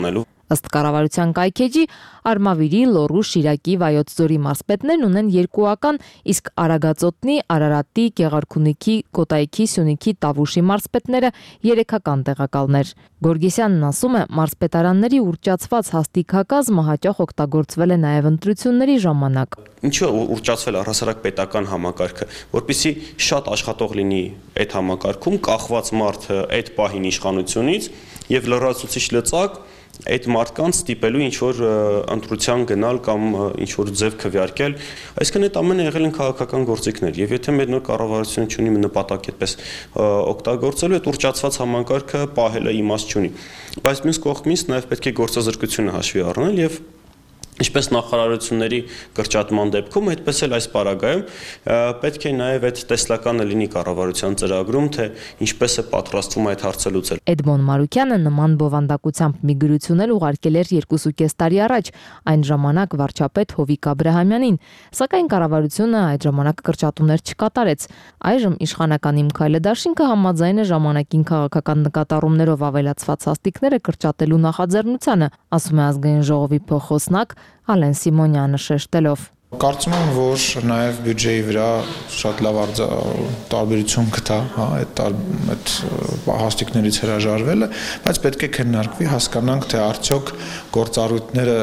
Ըստ կառավարության կայքեջի, Արմավիրի, Լոռու, Շիրակի, Վայոց ձորի մարզպետներն ունեն երկուական, իսկ Արագածոտնի, Արարատի, Գեղարքունիքի, Կոտայքի, Սյունիքի, Տավուշի մարզպետները երեքական տեղակալներ։ Գորգեսյանն ասում է, մարզպետարանների ուռճացված հաստիքակազմը հաճախ օգտագործվել է նաև ընտրությունների ժամանակ։ Ինչու է ուռճացվել առհասարակ պետական համակարգը, որպեսզի շատ աշխատող լինի այդ համակարգում, կախված մարդը այդ պահին իշխանությունից եւ լրացուցիչ լծակ այդ մարդկանց ստիպելու ինչ-որ ընտրության գնալ կամ ինչ-որ ձև քվեարկել, այսինքն այդ ամենը եղել են քաղաքական գործիքներ, եւ եթե մեր նոր կառավարությունը չունի նպատակ այդպես օգտագործելու, այդ ուռճացված համակարգը պահելը իմաստ չունի։ Բայց մյուս կողմից նաեւ պետք է գործազրկությունը հաշվի առնել եւ Ինչպես նախարարությունների կրճատման դեպքում, այդպես էլ այս պարագայում պետք է նաև այդ տեսլականը լինի կառավարության ծրագրում, թե ինչպես է պատրաստվում այդ հարցը լուծել։ Էդմոն Մարուկյանը նման բովանդակությամբ մի գրություն էլ ուղարկել էր երկուսուկես տարի առաջ, այն ժամանակ վարչապետ Հովիկ Աբրահամյանին, սակայն կառավարությունը այդ ժամանակ կրճատումներ չկատարեց։ Այժմ իշխանական Իմ քայլը դաշինքը համաձայն է ժամանակին քաղաքական նկատառումներով ավելացված հաստիկները կրճատելու նախաձեռնությանը, ասում է ազգային ժողովի փոխոսնակ Ալեն Սիմոնյանը շեշտելով։ Կարծում եմ, որ նաև բյուջեի վրա շատ լավ տարբերություն կտա, հա, այդ այդ հաստիկներից հրաժարվելը, բայց պետք է քննարկվի, հասկանանք, թե արդյոք գործառույթները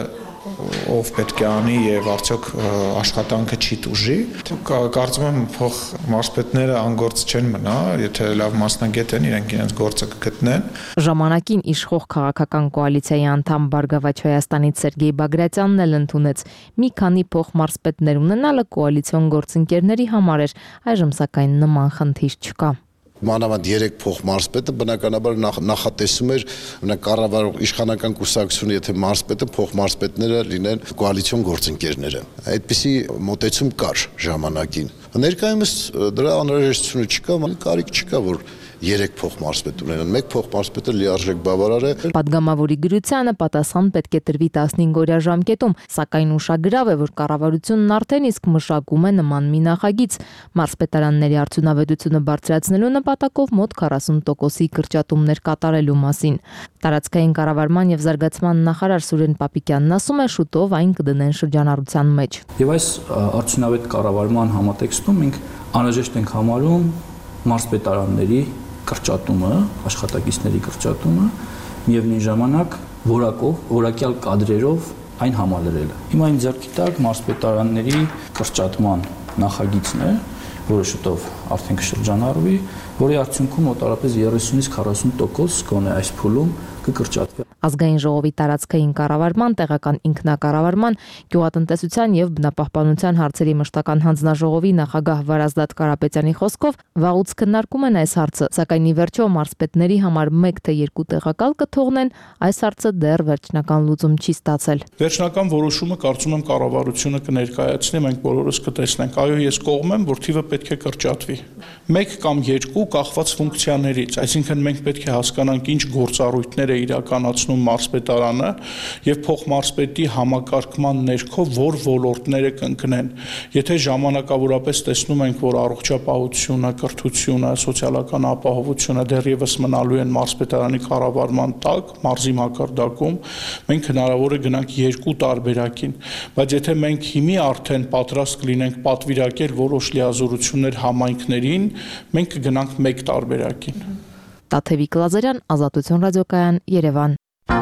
ով պետք է անի եւ արդյոք աշխատանքը չի տուժի։ Կարծում եմ, փող մարզպետները անգործ չեն մնա, եթե լավ մասնագետ են, իրենք իրենց գործը կգտնեն։ Ժամանակին իշխող քաղաքական կոալիցիայի անդամ Բարգավաճ Հայաստանից Սերգեյ Բագրատյանն էլ ընդունեց մի քանի փող մարզպետներ ունենալը կոալիցիոն գործընկերների համար էր, այժմ սակայն նման խնդիր չկա։ Մանավանդ երեք փող մարզպետը բնականաբար նախատեսում էր կառավարող իշխանական կուսակցությունը, եթե մարզպետը փող մարզպետները լինեն կոալիցիոն գործընկերները։ Այդպիսի մոտեցում կար ժամանակին։ Ներկայումս դրա անհրաժեշտությունը չկա, կարիք չկա, որ երեք փող մարզպետ ունենան, մեկ փող մարզպետը լիարժեք բավարար է։ Պատգամավորի գրությանը պատասխան պետք է տրվի տասնհինգ-օրյա ժամկետում, սակայն ուշագրավ է, որ կառավարությունն արդեն իսկ մշակում է նման մի նախագիծ։ Մարզպետարանների արդյունավետությունը բարձրացնելու նպատակով մոտ քառասուն տոկոսի կրճատումներ կատարելու մասին։ Տարածքային կառավարման եւ զարգացման նախարար Սուրեն Պապիկյանն ասում է, շուտով այն կդնեն շրջանառության մեջ։ Եվ այս արդյունավետ կառավարման համատեքստում մենք անհրաժեշտ ենք համարում մարզպետարանների կրճատումը, աշխատակիցների կրճատումը, միևնույն ժամանակ որակով, որակյալ կադրերով այն համալրելը։ Հիմա այն ձեռքի տակ մարզպետարանների կրճատման նախագիծն է, որը շուտով արդեն կշրջանառվի, որի արդյունքում մոտավորապես երեսունից քառասուն տոկոս գոնե այս փուլում կկրճատվի։ Ազգային ժողովի տարածքային կառավարման, տեղական ինքնակառավարման, գյուղատնտեսության եւ բնապահպանության հարցերի մշտական հանձնաժողովի նախագահ Վարազդատ Կարապետյանի խոսքով վաղուց քննարկում են այս հարցը, սակայն ի վերջո մարզպետների համար մեկ թե երկու տեղակալ կթողնեն, այս հարցը դեռ վերջնական լուծում չի ստացել։ Վերջնական որոշումը կարծում եմ կառավարությունը կներկայացնի, մենք բոլորս կտեսնենք։ Այո, ես կողմ եմ, որ թիվը պետք է կրճատվի։ Մեկ կամ երկու կախված ֆունկցիաներից, այսինքն մենք պետք է հասկանանք ինչ գործառույթներ է իրականացնում մարզպետարանը եւ փոխմարզպետի համակարգման ներքո որ ոլորտները կընկնեն։ Եթե ժամանակավորապես տեսնում ենք, որ առողջապահությունը, կրթությունը, սոցիալական ապահովությունը դեռևս մնալու են մարզպետարանի կառավարման տակ, մարզի մակարդակում, մենք հնարավոր է գնանք երկու տարբերակին, բայց եթե մենք հիմի արդեն պատրաստ կլինենք պատվիրակել որոշ լիազորություններ համայնքներին, մենք կգնանք մեկ տարբերակին։ Տաթևիկ Լազարյան, Ազատություն ռադիոկայան, Երևան։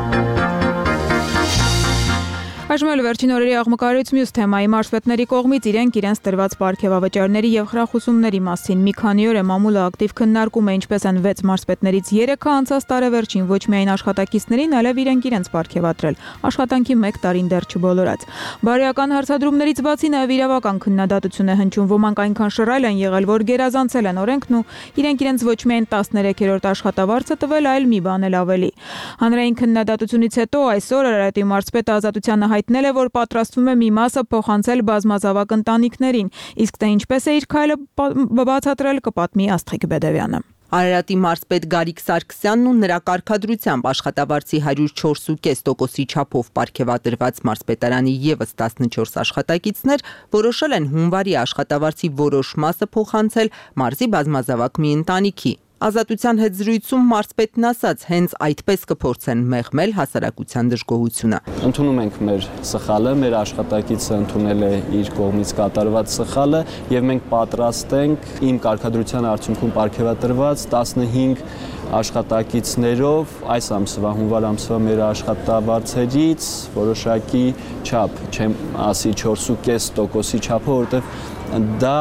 Այժմ էլ վերջին օրերի աղմկարից մյուս թեմայի մարզպետների կողմից իրենք իրենց տրված պարգևավճարների եւ խրախուսումների մասին մի քանի օր է մամուլը ակտիվ քննարկում է, ինչպես են վեց մարզպետներից երեքը անցած տարեվերջին ոչ միայն աշխատակիցներին, այլև իրենք իրենց պարգևատրել, աշխատանքի մեկ տարին դեռ չբոլորած։ Բարոյական հարցադրումներից բացի նաեւ իրավական քննադատություն է հնչում, ոմանք այնքան շռայլ են եղել, որ գերազանցել են օրենքն ու իրենք իրենց ոչ միայն տասներեքերորդ աշխատավարձը տվել, այլ մի բան էլ ավելի։ Հանրային քննադատությունից հետո այսօր Արարատի մարզպետը Ազատությանը հայտնել է, որ պատրաստվում է մի մասը փոխանցել բազմազավակ ընտանիքներին, իսկ թե ինչպես է իր քայլը բացատրել, կպատմի Աստղիկ Բեդևյանը։ Արարատի մարզպետ Գարիկ Սարգսյանն ու նրա կարգադրությամբ աշխատավարձի հարյուր չորս կόμμα պենս տոկոսի չափով պարգևատրված մարզպետարանի ևս տասնչորս աշխատակիցներ որոշել են հունվարի աշխատավարձի որոշ մասը փոխանցել մարզի բազմազավակ մի ընտանիքի։ Ազատության հետ զրույցում մարզպետն ասաց, հենց այդպես կփորձեն մեղմել հասարակության դժգոհությունը։ Ընդունում ենք մեր սխալը, մեր աշխատակիցը ընդունել է իր կողմից կատարված սխալը եւ մենք պատրաստ ենք իմ կարգադրության արդյունքում պարգևատրված տասնհինգ աշխատակիցներով այս ամսվա հունվար ամսվա մեր աշխատավարձերից որոշակի չափ, չեմ ասի չորս ու կես տոկոսի չափը, որտեղ դա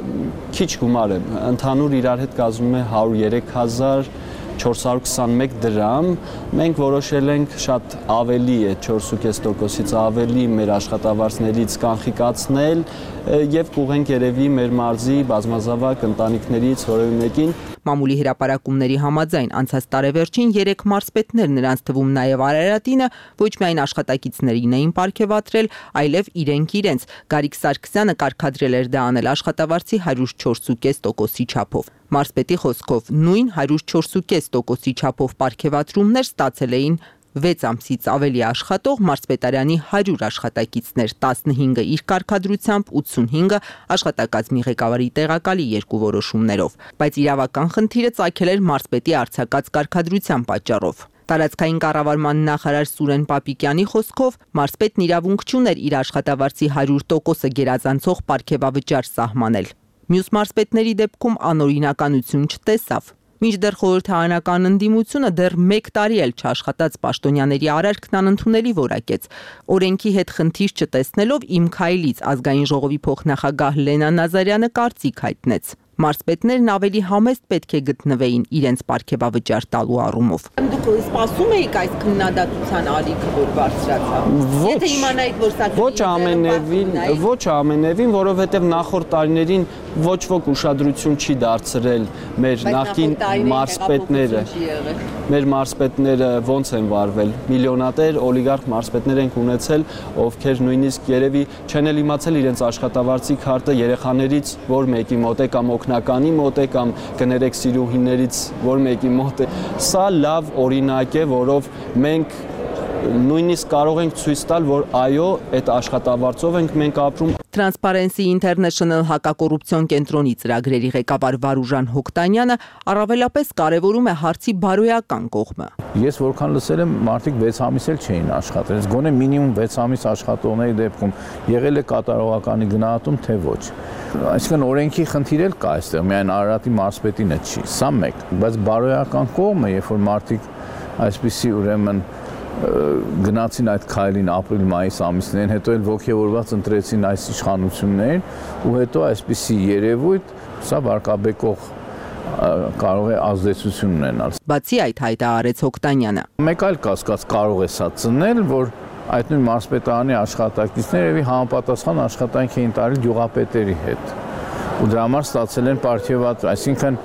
քիչ գումար է, ընդհանուր իրար հետ կազմում է հարյուր ու երեք հազար չորս հարյուր քսանմեկ դրամ, մենք որոշել ենք շատ ավելի է չորս ու կես տոկոսից ավելի մեր աշխատավարձներից կանխիկացնել եւ կուղենք երևի մեր մարզի բազմազավակ ընտանիքներից որևէ մեկին։ Մամուլի հրապարակումների համաձայն անցած տարեվերջին երեք մարզպետներ, նրանց թվում նաև Արարատինը, ոչ միայն աշխատակիցներին էին պարգևատրել, այլև իրենք իրենց։ Գարիկ Սարգսյանը կարգադրել էր դա անել աշխատավարձի հարյուր ու չորս ու կես տոկոսի չափով։ Մարզպետի խոսքով նույն հարյուր ու չորս ու կես տոկոսի չափով պարգևատրումներ ստացել էին վեց ամսից ավելի աշխատող մարզպետարանի հարյուր աշխատակիցներ, տասնհինգը իր կարգադրությամբ, ութսունհինգը աշխատակազմի ղեկավարի տեղակալի երկու որոշումներով, բայց իրավական խնդիրը ծագել էր մարզպետի արձակած կարգադրության պատճառով։ Տարածքային կառավարման նախարար Սուրեն Պապիկյանի խոսքով մարզպետն իրավունք չուներ իր աշխատավարձի հարյուր տոկոսը գերազանցող պարգևավճար սահմանել։ Մյուս մարզպետների դեպքում անօրինականություն չտեսավ։ Մինչդեռ խորհրդարանական ընդդիմությունը դեռ մեկ տարի էլ չաշխատած պաշտոնյաների արարքն անընդունելի որակեց։ Օրենքի հետ խնդիր չտեսնելով Իմ քայլից ազգային ժողովի փոխնախագահ Լենա Նազարյանը կարծիք հայտնեց։ Մարզպետներն ավելի համեստ պետք է գտնվեին իրենց պարգևավճար տալու առումով։ Դուք սպասում եք այս քննադատության ալիքը, որ բարձրացավ։ Եթե իմանայիք, որ սա ոչ ամենևին, ոչ ամենևին, որովհետև նախորդ տարիներին ոչ ոք ուշադրություն չի դարձրել մեր նախկին մարզպետները։ Մեր մարզպետները ոնց են վարվել։ Միլիոնատեր օլիգարխ մարզպետներ են ունեցել, ովքեր նույնիսկ երևի չեն էլ իմացել իրենց աշխատավարձի քարտը երեխաներից որ մեկի մոտ է կամ օգնականի մոտ է կամ կներեք սիրուհիներից որ մեկի մոտ է։ Սա լավ օրինակ է, որով մենք նույնիսկ կարող ենք ցույց տալ, որ այո, այդ աշխատավարձով ենք մենք ապրում։ Transparency International հակակոռուպցիոն կենտրոնի ծրագրերի ղեկավար Վարուժան Հոկտանյանը առավելապես կարևորում է հարցի բարոյական կողմը։ Ես որքան լսել եմ, մարդիկ վեց ամիս էլ չէին աշխատել։ Գոնե մինիմում վեց ամիս աշխատողների դեպքում եղել է կատարողականի գնահատում, թե ոչ։ Այսինքն օրենքի խնդիր էլ կա այստեղ, միայն Արարատի մարզպետինը չի, սա մեկ, բայց բարոյական կողմը, երբ որ մարդիկ այսպիսի ուրեմն գնացին այդ քայլին ապրիլ-մայիս ամիսներին, հետո էլ ոգևորված ընտրեցին այս իշխանություններին ու հետո այսպիսի երևույթ սա վարկաբեկող կարող է ազդեցություն ունենալ։ Բացի այդ հայտը արեց Հոկտանյանը։ Մեկ այլ կասկած կարող է սա ծնել, որ այդ նույն մարզպետարանի աշխատակիցները համապատասխան աշխատանք էին տարել գյուղապետերի հետ։ Ու դրա համար ստացել են պարգևատրություն, այսինքն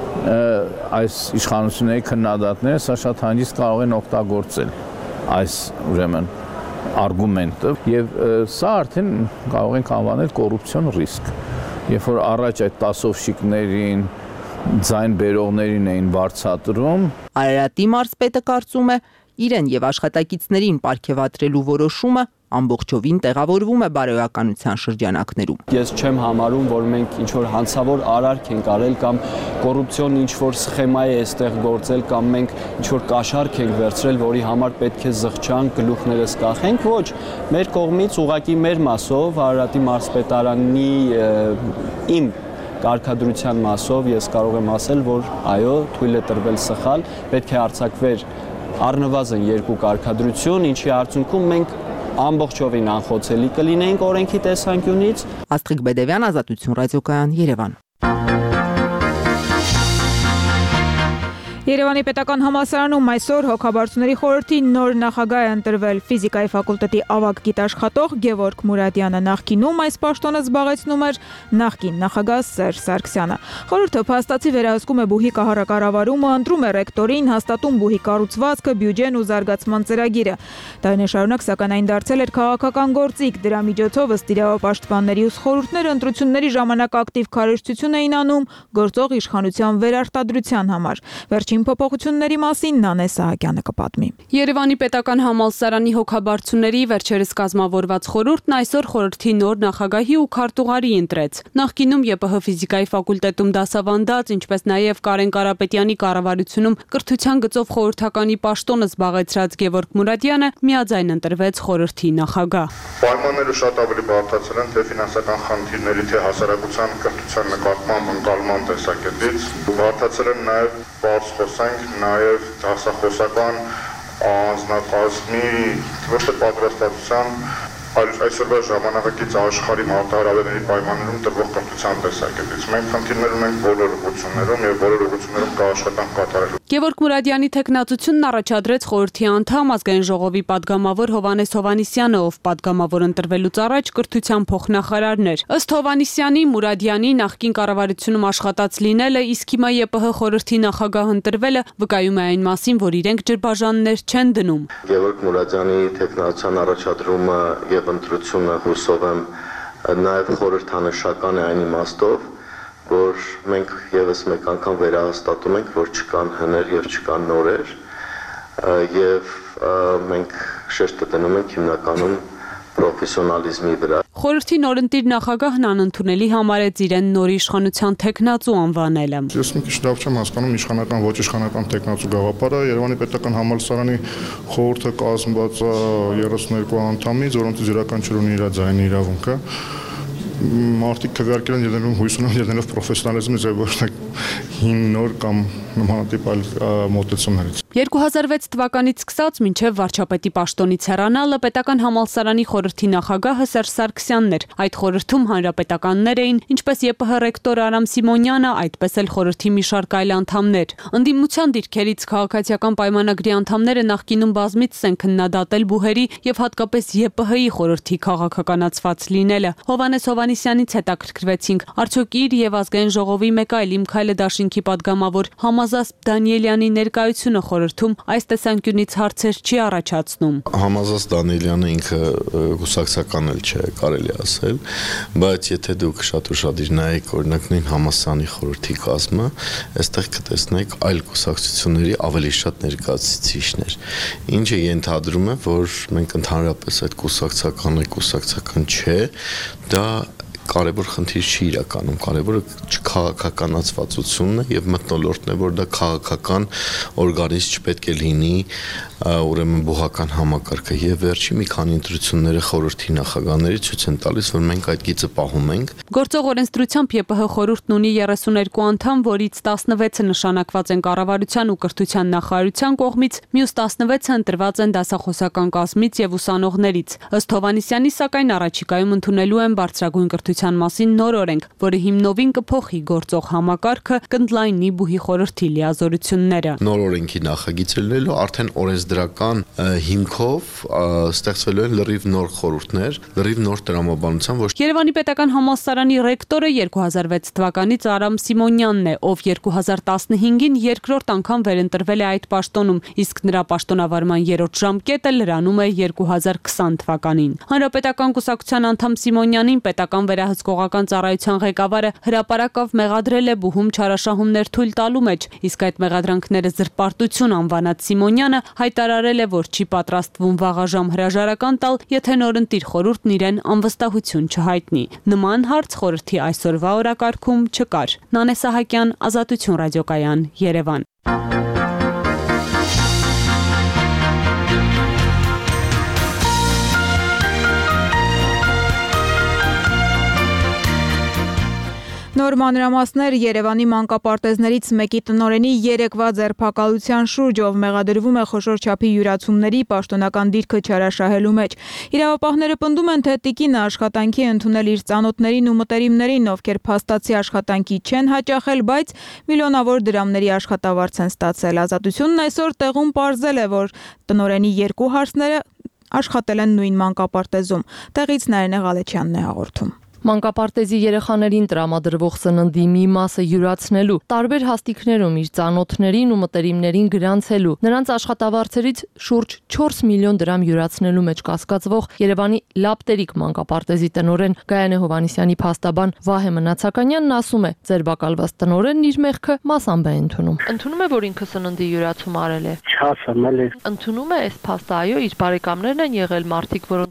այս իշխանությունների քննադատները սա շատ հանգիստ կարող են օգտագործել այս ուրեմն արգումենտը եւ սա արդեն կարող ենք անվանել կոռուպցիոն ռիսկ։ Երբ որ առաջ այդ տասովշիկներին, ձայն բերողներին էին վարձատրում, Արարատի մարզպետը կարծում է իրեն եւ աշխատակիցներին պարգևատրելու որոշումը ամբողջովին տեղավորվում է բարոյականության շրջանակներում։ Ես չեմ համարում, որ մենք ինչ-որ հանցավոր արարք ենք արել կամ կոռուպցիոն ինչ-որ սխեմա է այստեղ գործել կամ մենք ինչ-որ կաշառք ենք վերցրել, որի համար պետք է զղջանք, գլուխներս կախենք, ոչ, մեր կողմից ուղղակի մեր մասով Արարատի մարզպետարանի իմ կարգադրության մասով ես կարող եմ ասել, որ այո, թույլ է տրվել սխալ, պետք է արձակվեր առնվազն երկու կարգադրություն, ինչի արդյունքում մենք ամբողջովին անխոցելի կլինենք օրենքի տեսանկյունից։ Աստղիկ Բեդևյան, Ազատություն ռադիոկայան, Երևան։ Երևանի պետական համալսարանում այսօր հոգաբարձուների խորհրդի նոր նախագահ է ընտրվել ֆիզիկայի ֆակուլտետի ավագ գիտաշխատող Գևորգ Մուրադյանը, նախկինում այս պաշտոնը զբաղեցնում էր նախկին նախագահ Սերժ Սարգսյանը։ Խորհուրդը փաստացի վերահսկում է բուհի կառավարումը, ընտրում է ռեկտորին, հաստատում բուհի կառուցվածքը, բյուջեն ու զարգացման ծրագիրը։ Տարիներ շարունակ սակայն այն դարձել էր քաղաքական գործիք, դրա միջոցով ըստ իրավապաշտպանների ու խորհուրդները ընտրությունների ժամանակ ակտիվ քարոզչություն էին անում գործող իշխանության վերարտադրության համար։ Վերջին վերջին փոփոխությունների մասին Նանե Սահակյանը կպատմի։ Երևանի պետական համալսարանի հոգաբարձուների վերջերս կազմավորված խորհուրդն այսօր խորհրդի նոր նախագահի ու քարտուղարի ընտրեց։ Նախկինում ԵՊՀ ֆիզիկայի ֆակուլտետում դասավանդած, ինչպես նաև Կարեն Կարապետյանի կառավարությունում կրթության գծով խորհրդականի պաշտոնը զբաղեցրած Գևորգ Մուրադյանը միաձայն ընտրվեց խորհրդի նախագահ։ Պայմանները շատ ավելի բարդացել են թե ֆինանսական խնդիրների, թե հասարակության կրթության նկատմամբ ընկալման տեսակետից։ Բարդացել են նաև բարձ խոսենք, նաև դասախոսական անձնակազմի ոչ թե պատրաստվածության, այլ այսօրվա ժամանակակից աշխարհի մարտահրավերների պայմաններում տրվող կրթության տեսակետից։ Մենք խնդիրներ ունենք բոլոր ուղղություններում եւ բոլոր ուղղություններում կա աշխատանք կատարելու։ Գևորգ Մուրադյանի տեխնացությունն առաջադրեց խորհրդի անդամ ազգային ժողովի падգամավոր Հովհաննես Հովհաննիսյանը, ով падգամավոր ընտրվելուց առաջ կրթության փոխնախարարն էր։ Ըստ Հովհաննիսյանի, Մուրադյանի նախկին կառավարությունում աշխատած լինելը, իսկ հիմա ԵՊՀ խորհրդի նախագահ ընտրվելը վկայում է այն մասին, որ իրենք ջրբաժաններ չեն դնում։ Գևորգ Մուրադյանի տեխնացիան առաջադրումը եւ ընտրությունը հուսով եմ նաեւ խորհրդանշական է այն իմաստով, որ մենք եւս մեկ անգամ վերահաստատում ենք, որ չկան հներ եւ չկան նորեր եւ մենք շեշտը դնում ենք հիմնականում պրոֆեսիոնալիզմի վրա։ Խորհրդի նորընտիր նախագահն անընդունելի համարեց իրեն նոր իշխանության տեխնացու անվանելը։ Ես մի քիչ լավ չեմ հասկանում իշխանական ոչ իշխանական տեխնացու գաղափարը։ Երևանի պետական համալսարանի խորհուրդը կազմված է երեսունհինգ անդամից, որոնցից իրական չունի իր ձայնի իրավունքը։ Մարդիկ քվեարկել են ելնելով հույս ունեն ելնելով պրոֆեսիոնալիզմից եւ ոչ թե հին նոր կամ նմանատիպ այլ մոտեցումներից։ երկու հազար վեց թվականից սկսած մինչև վարչապետի պաշտոնից հեռանալը պետական համալսարանի խորհրդի նախագահը Սերժ Սարգսյանն էր։ Այդ խորհրդում հանրապետականներ էին, ինչպես ԵՊՀ ռեկտոր Արամ Սիմոնյանը, այդպես էլ խորհրդի մի շարք այլ անդամներ։ Ընդդիմության դիրքերից քաղաքացիական պայմանագրի անդամները նախկինում բազմիցս են քննադատել բուհերի եւ հատկապես ԵՊՀ-ի խորհրդի քաղաքականացված լինելը։ Հովհաննես Հովհաննիսյանից հետաքրքրվեցինք, արդյոք իր եւ ազգային ժողովի մեկ այլ Իմ Քայլը դաշինքի падգամավոր Համազասպ Դանիելյանի ներկայությունը խորհրդում այս տեսանկյունից հարցեր չի առաջացնում։ Համազասպ Դանիելյանը ինքը գուսակցական էլ չէ, կարելի ասել, բայց եթե դուք շատ ուշադիր նայեք օրինակ նույն համալսարանի խորհրդի կազմը, այստեղ կտեսնեք այլ գուսակցությունների ավելի շատ ներկայացուցիչներ, ինչը ենթադրում է, որ մենք ընդհանրապես այդ գուսակցական է, գուսակցական չէ, դա կարևոր խնդիր չի իրականում, կարևորը քաղաքականացվածությունն է եւ մթնոլորտն է, որ դա քաղաքական օրգանիզմ չպետք է լինի, ուրեմն բուհական համակարգը եւ վերջի մի քանի ընտրությունները խորհրդի նախագահների ցույց են տալիս, որ մենք այդ գիծը պահում ենք։ Գործող օրենսդրությամբ ԵՊՀ խորհուրդն ունի երեսունհինգ անդամ, որից տասնվեցը նշանակված են կառավարության ու կրթության նախարարության կողմից, մյուս տասնվեցը ընտրված են դասախոսական կազմից եւ ուսանողներից։ Ըստ Հովհաննիսյանի, սակայն առաջիկայում ընդունելու են բարձրագույն կրթության մասին նոր օրենք, որը հիմնովին կփոխի գործող համակարգը, կընդլայնի բուհի խորհրդի լիազորությունները։ Նոր օրենքի նախագիծ ելնելու արդեն օրենսդրական հիմքով ստեղծվելու են լրիվ նոր խորհուրդներ, լրիվ նոր տրամաբանության ոչ։ Երևանի պետական համալսարանի ռեկտորը երկու հազար վեց թվականից Արամ Սիմոնյանն է, ով երկու հազար տասնհինգին երկրորդ անգամ վերընտրվել է այդ պաշտոնում, իսկ նրա պաշտոնավարման երրորդ ժամկետը լրանում է երկու հազար քսան թվականին։ Հանրապետական կուսակցության անդամ Սիմոնյանին պետական վերահսկողական ծառայության ղեկավարը հրապարակավ մեղադրել է բուհում չարաշահումներ թույլ տալու մեջ, իսկ այդ մեղադրանքները զրպարտություն անվանած Սիմոնյանը հայտարարել է, որ չի պատրաստվում վաղաժամ հրաժարական տալ, եթե նորընտիր խորհուրդն իրեն անվստահություն չհայտնի։ Նման հարց խորհրդի այսօրվա օրակարգում չկար։ Նանե Սահակյան, Ազատություն ռադիոկայան, Երևան։ Նոր մանրամասներ Երևանի մանկապարտեզներից մեկի տնօրենի երեկվա ձերբակալության շուրջ, ով մեղադրվում է խոշոր չափի յուրացումների պաշտոնական դիրքը չարաշահելու մեջ։ Իրավապահները պնդում են, թե տիկինը աշխատանքի է ընդունել իր ծանոթներին ու մտերիմներին, ովքեր փաստացի աշխատանքի չեն հաճախել, բայց միլիոնավոր դրամների աշխատավարձ են ստացել։ Ազատությունն այսօր տեղում պարզել է, որ տնօրենի երկու հարցները աշխատել են նույն մանկապարտեզում։ Տեղից Նարինե Ղալեչյանն է հաղորդում։ Մանկապարտեզի երեխաներին տրամադրվող սննդի մի մասը յուրացնելու, տարբեր հաստիքներում իր ծանոթներին ու մտերիմներին գրանցելու, նրանց աշխատավարձերից շուրջ չորս միլիոն դրամ յուրացնելու մեջ կասկածվող Երևանի Լապտերիկ մանկապարտեզի տնօրեն Գայանե Հովհաննիսյանի փաստաբան Վահե Մնացականյանն ասում է, ձերբակալված տնօրենն իր մեղքը մասամբ է ընդունում։ Ընդունում է, որ ինքը սննդի յուրացում արել է։ Չասեմ էլի։ Ընդունում է այս փաստը, այո, իր բարեկամներն են եղել մարդիկ, որոնց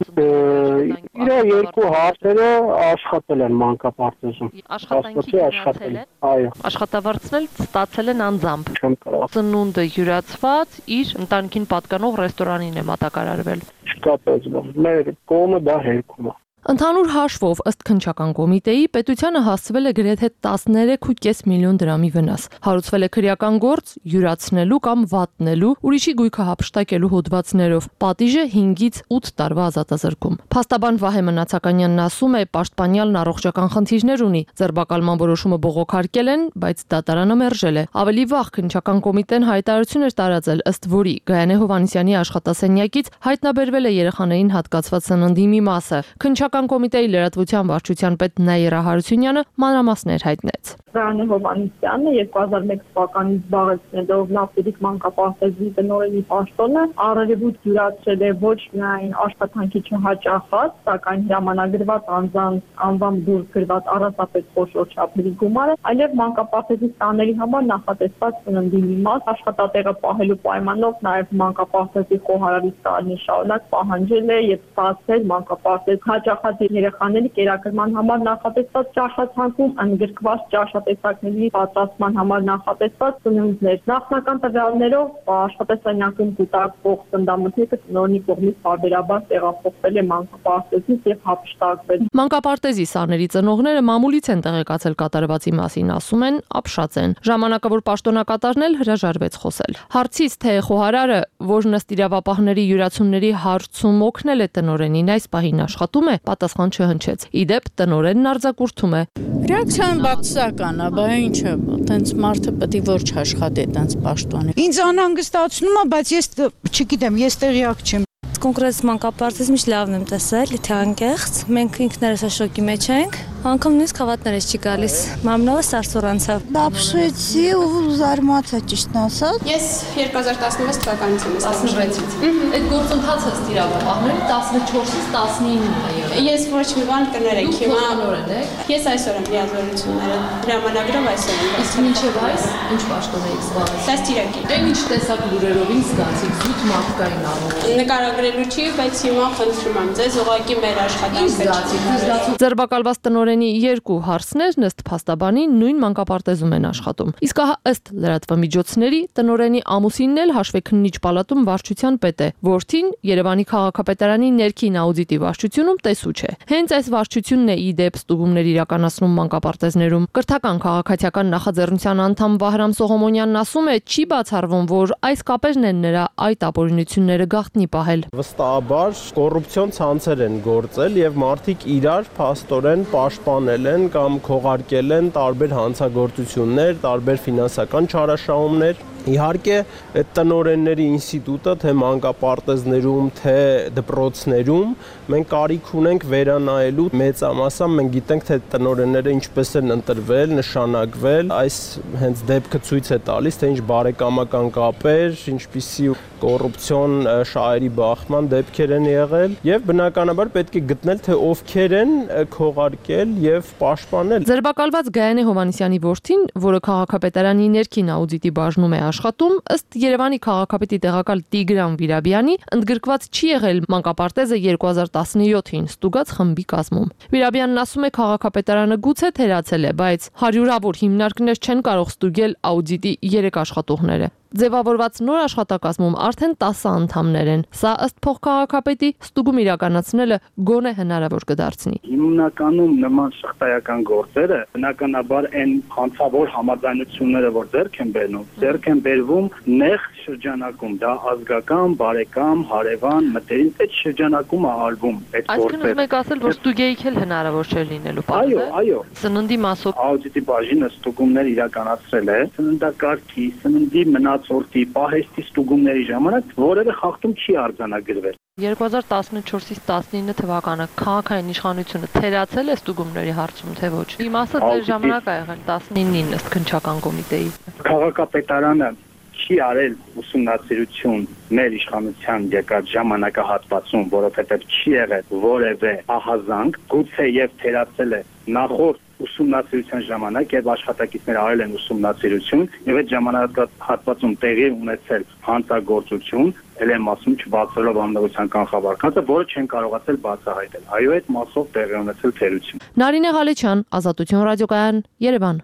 իր երկու հարցերը աշխատել են մանկապարտեզում։ Աշխատանքի աշխատել են։ Այո։ Աշխատավարձն էլ ստացել են անձամբ։ Չեմ կարող։ Սնունդը յուրացված իր ընտանիքին պատկանող ռեստորանին է մատակարարվել։ Չկա պատճառ։ Մեր կողմը դա հերքում է։ Ընդհանուր հաշվով ըստ քննչական կոմիտեի պետությանը հասցվել է գրեթե տասներեք կόμμα պենս միլիոն դրամի վնաս։ Հարուցվել է քրեական գործ յուրացնելու կամ վատնելու, ուրիշի գույքը հափշտակելու հոդվածներով։ Պատիժը հինգից ութ տարվա ազատազրկում։ Փաստաբան Վահե Մնացականյանն ասում է, պաշտպանյալն առողջական խնդիրներ ունի։ Ձերբակալման որոշումը բողոքարկել են, բայց դատարանը մերժել է։ Ավելի վաղ քննչական կոմիտեն հայտարարություն էր տարածել, ըստ որի Գայանե Հովհաննիսյանի աշխատասենյակից հայտնաբերվել է երեխաներին հատկացված սննդի մի մասը։ Քննչական կոմիտեի լրատվության վարչության պետ Նաիրա Հարությունյանը մանրամասներ հայտնեց։ Գայանե Հովհաննիսյանը երկու հազար մեկ թվականից զբաղեցնելով Լապտերիկ մանկապարտեզի տնօրենի պաշտոնը առերևույթ յուրացրել է ոչ միայն աշխատանքի չհաճախած, սակայն հրամանագրված անձանց անվամբ դուրս գրված առանձնապես խոշոր չափերի գումարը, այլև մանկապարտեզի տաների համար նախատեսված սննդի մի մաս աշխատատեղը պահելու պայմանով նաև մանկապարտեզի խոհարարից տարիներ շարունակ պահանջել է եւ ստացել մանկապարտեզ հաճախած երեխաների կերակրման համար նախատեսված ճաշացանկում ընդգրկված ճաշատեսակների պատրաստման համար նախատեսված սնունդներ։ Նախնական տվյալներով աշխատասենյակում կուտակվող սննդամթերքը տնօրենի կողմից պարբերաբար տեղափոխվել է մանկապարտեզից եւ հափշտակվել։ Մանկապարտեզի սաների ծնողները մամուլից են տեղեկացել կատարվածի մասին, ասում են, ապշած են։ Ժամանակավոր պաշտոնակատարն էլ հրաժարվեց խոսել։ Հարցից թե խոհարարը, որ ըստ իրավապահների յուրացումների հարցում օգնել է տնօրենին, այս պահին աշխատում է, պատասխան չհնչեց։ Իդեպ տնօրենն արձակուրդում է։ Ռեակցիան բացական է, բայց ինչը, տենց մարդը պետք է որ չաշխատի տենց պաշտոնի։ Ինձ անհանգստացնում է, բայց ես չգիտեմ, ես տեղյակ չեմ։ Կոնկրետ մանկապարտեզ միշտ լավն եմ տեսել, թե անկեղծ։ Մենք ինքներս շոկի մեջ ենք, անգամ նույնիսկ հավատներս չի գալիս։ Մամնովը սարսուռ անցավ։ Դապշեցի ու զարմացա ճիշտն ասած։ Ես երկու հազար տասնվեց թվականից եմ տասնվեցից։ Այդ գործընթացը ըստ իրավապահների տասնչորսից տասնինն է եղել։ Ես ոչ մի բան կներեք հիմա։ Տնօրեն եք։ Ես այսօր եմ լիազորությունները հրամանագրով այսօր եմ։ Իսկ մինչև այս ինչ պաշտոն եք զբաղվել։ Դաստիարակի։ Դե ինչ տեսակ լուրերով ինձ զգացիք զուտ մարդկային առումով։ Նկարագրելու չի, բայց հիմա խնդրում եմ ձեզ ուղղակի մեր աշխատանքը։ Ձերբակալված տնօրենի երկու հարցներն ըստ փաստաբանի նույն մանկապարտեզում են աշխատում։ Իսկ ահա ըստ լրատվամիջոցների տնօրենի ամուսինն էլ հաշվեկնիչ պալատում վարչության պետ է, որդին Երևանի քաղաքապետարանի ներքին աուդիտի վարչությունում տեսուչ է։ Հենց այս վարչությունն է ի դեպ ստուգումներ իրականացնում մանկապարտեզներում։ Կրթական քաղաքացիական նախաձեռնության անդամ Վահրամ Սողոմոնյանն ասում է, չի բացառվում, որ այս կապերն են նրա այդ ապօրինությունները գաղտնի պահել։ Վստահաբար կոռուպցիոն ցանցեր են գործել եւ մարդիկ իրար փաստորեն պաշտպանել են կամ քողարկել են տարբեր հանցագործություններ, տարբեր ֆինանսական չարաշահումներ։ Իհարկե, այդ տնօրենների ինստիտուտը, թե մանկապարտեզներում, թե դպրոցներում մենք կարիք ունենք վերանայելու մեծամասամբ մենք գիտենք, թե տնօրենները ինչպես են ընտրվել, նշանակվել, այս հենց դեպքը ցույց է տալիս, թե ինչ բարեկամական կապեր, ինչպիսի կոռուպցիոն շահերի բախման դեպքեր են եղել եւ բնականաբար պետք է գտնել, թե ովքեր են քողարկել եւ պաշտպանել։ Ձերբակալված Գայանե Հովհաննիսյանի որդին, որը քաղաքապետարանի ներքին աուդիտի բաժնում է աշխատում, ըստ Երևանի քաղաքապետի տեղակալ Տիգրան Վիրաբյանի, ընդգրկված չի եղել մանկապարտեզը երկու հազար տասնյոթին ստուգած խմբի կազմում։ Վիրաբյանն ասում է, քաղաքապետարանը գուցե թերացել է, բայց հարյուրավոր հիմնարկներ չեն կարող ստուգել աուդիտի երեք աշխատողները։ Ձևավորված նոր աշխատակազմում արդեն տասը անդամներ են։ Սա ըստ փոխքաղաքապետի ստուգում իրականացնելը գոնե հնարավոր կդարձնի։ Հիմնականում նման շղթայական գործերը բնականաբար այն հանցավոր համաձայնությունները, որ ձեռք են բերնում, ձեռք են բերվում նեղ շրջանակում, դա ազգական, բարեկամ, հարևան, մտերիմ այդ շրջանակում է արվում այդ գործերը։ Այսինքն ուզում եք ասել, որ ստուգեիք էլ հնարավոր չէր լինելու։ Այո, այո։ Սննդի մասով աուդիտի բաժինը ստուգումներ իրականացրել է, սննդակարգի, սննդի մնացորդի, պահեստի ստուգումների ժամանակ որևէ խախտում չի արձանագրվել։ երկու հազար տասնչորսից տասնինը թվականը քաղաքային իշխանությունը թերացել է ստուգումների հարցում, թե ոչ։ Իմաստը ձեր ժամանակ ա եղել տասնինին ըստ քննչական կոմիտեի։ Քաղաքապետարանը չի արել ուսումնասիրություն մեր իշխանության եկած ժամանակահատվածում, որովհետև չի եղել որևէ ահազանգ, գուցե եւ թերացել է նախորդ ուսումնասիրության ժամանակ, երբ աշխատակիցները արել են ուսումնասիրություն եւ այդ ժամանակահատվածում տեղի ունեցել հանցագործություն, ել եմ ասում չբացելով անձնական կանխավարկածը, որը չեն կարողացել բացահայտել։ Այո, այդ մասով տեղի ունեցել թերություն։ Նարինե Ղալեչյան, Ազատություն ռադիոկայան, Երևան։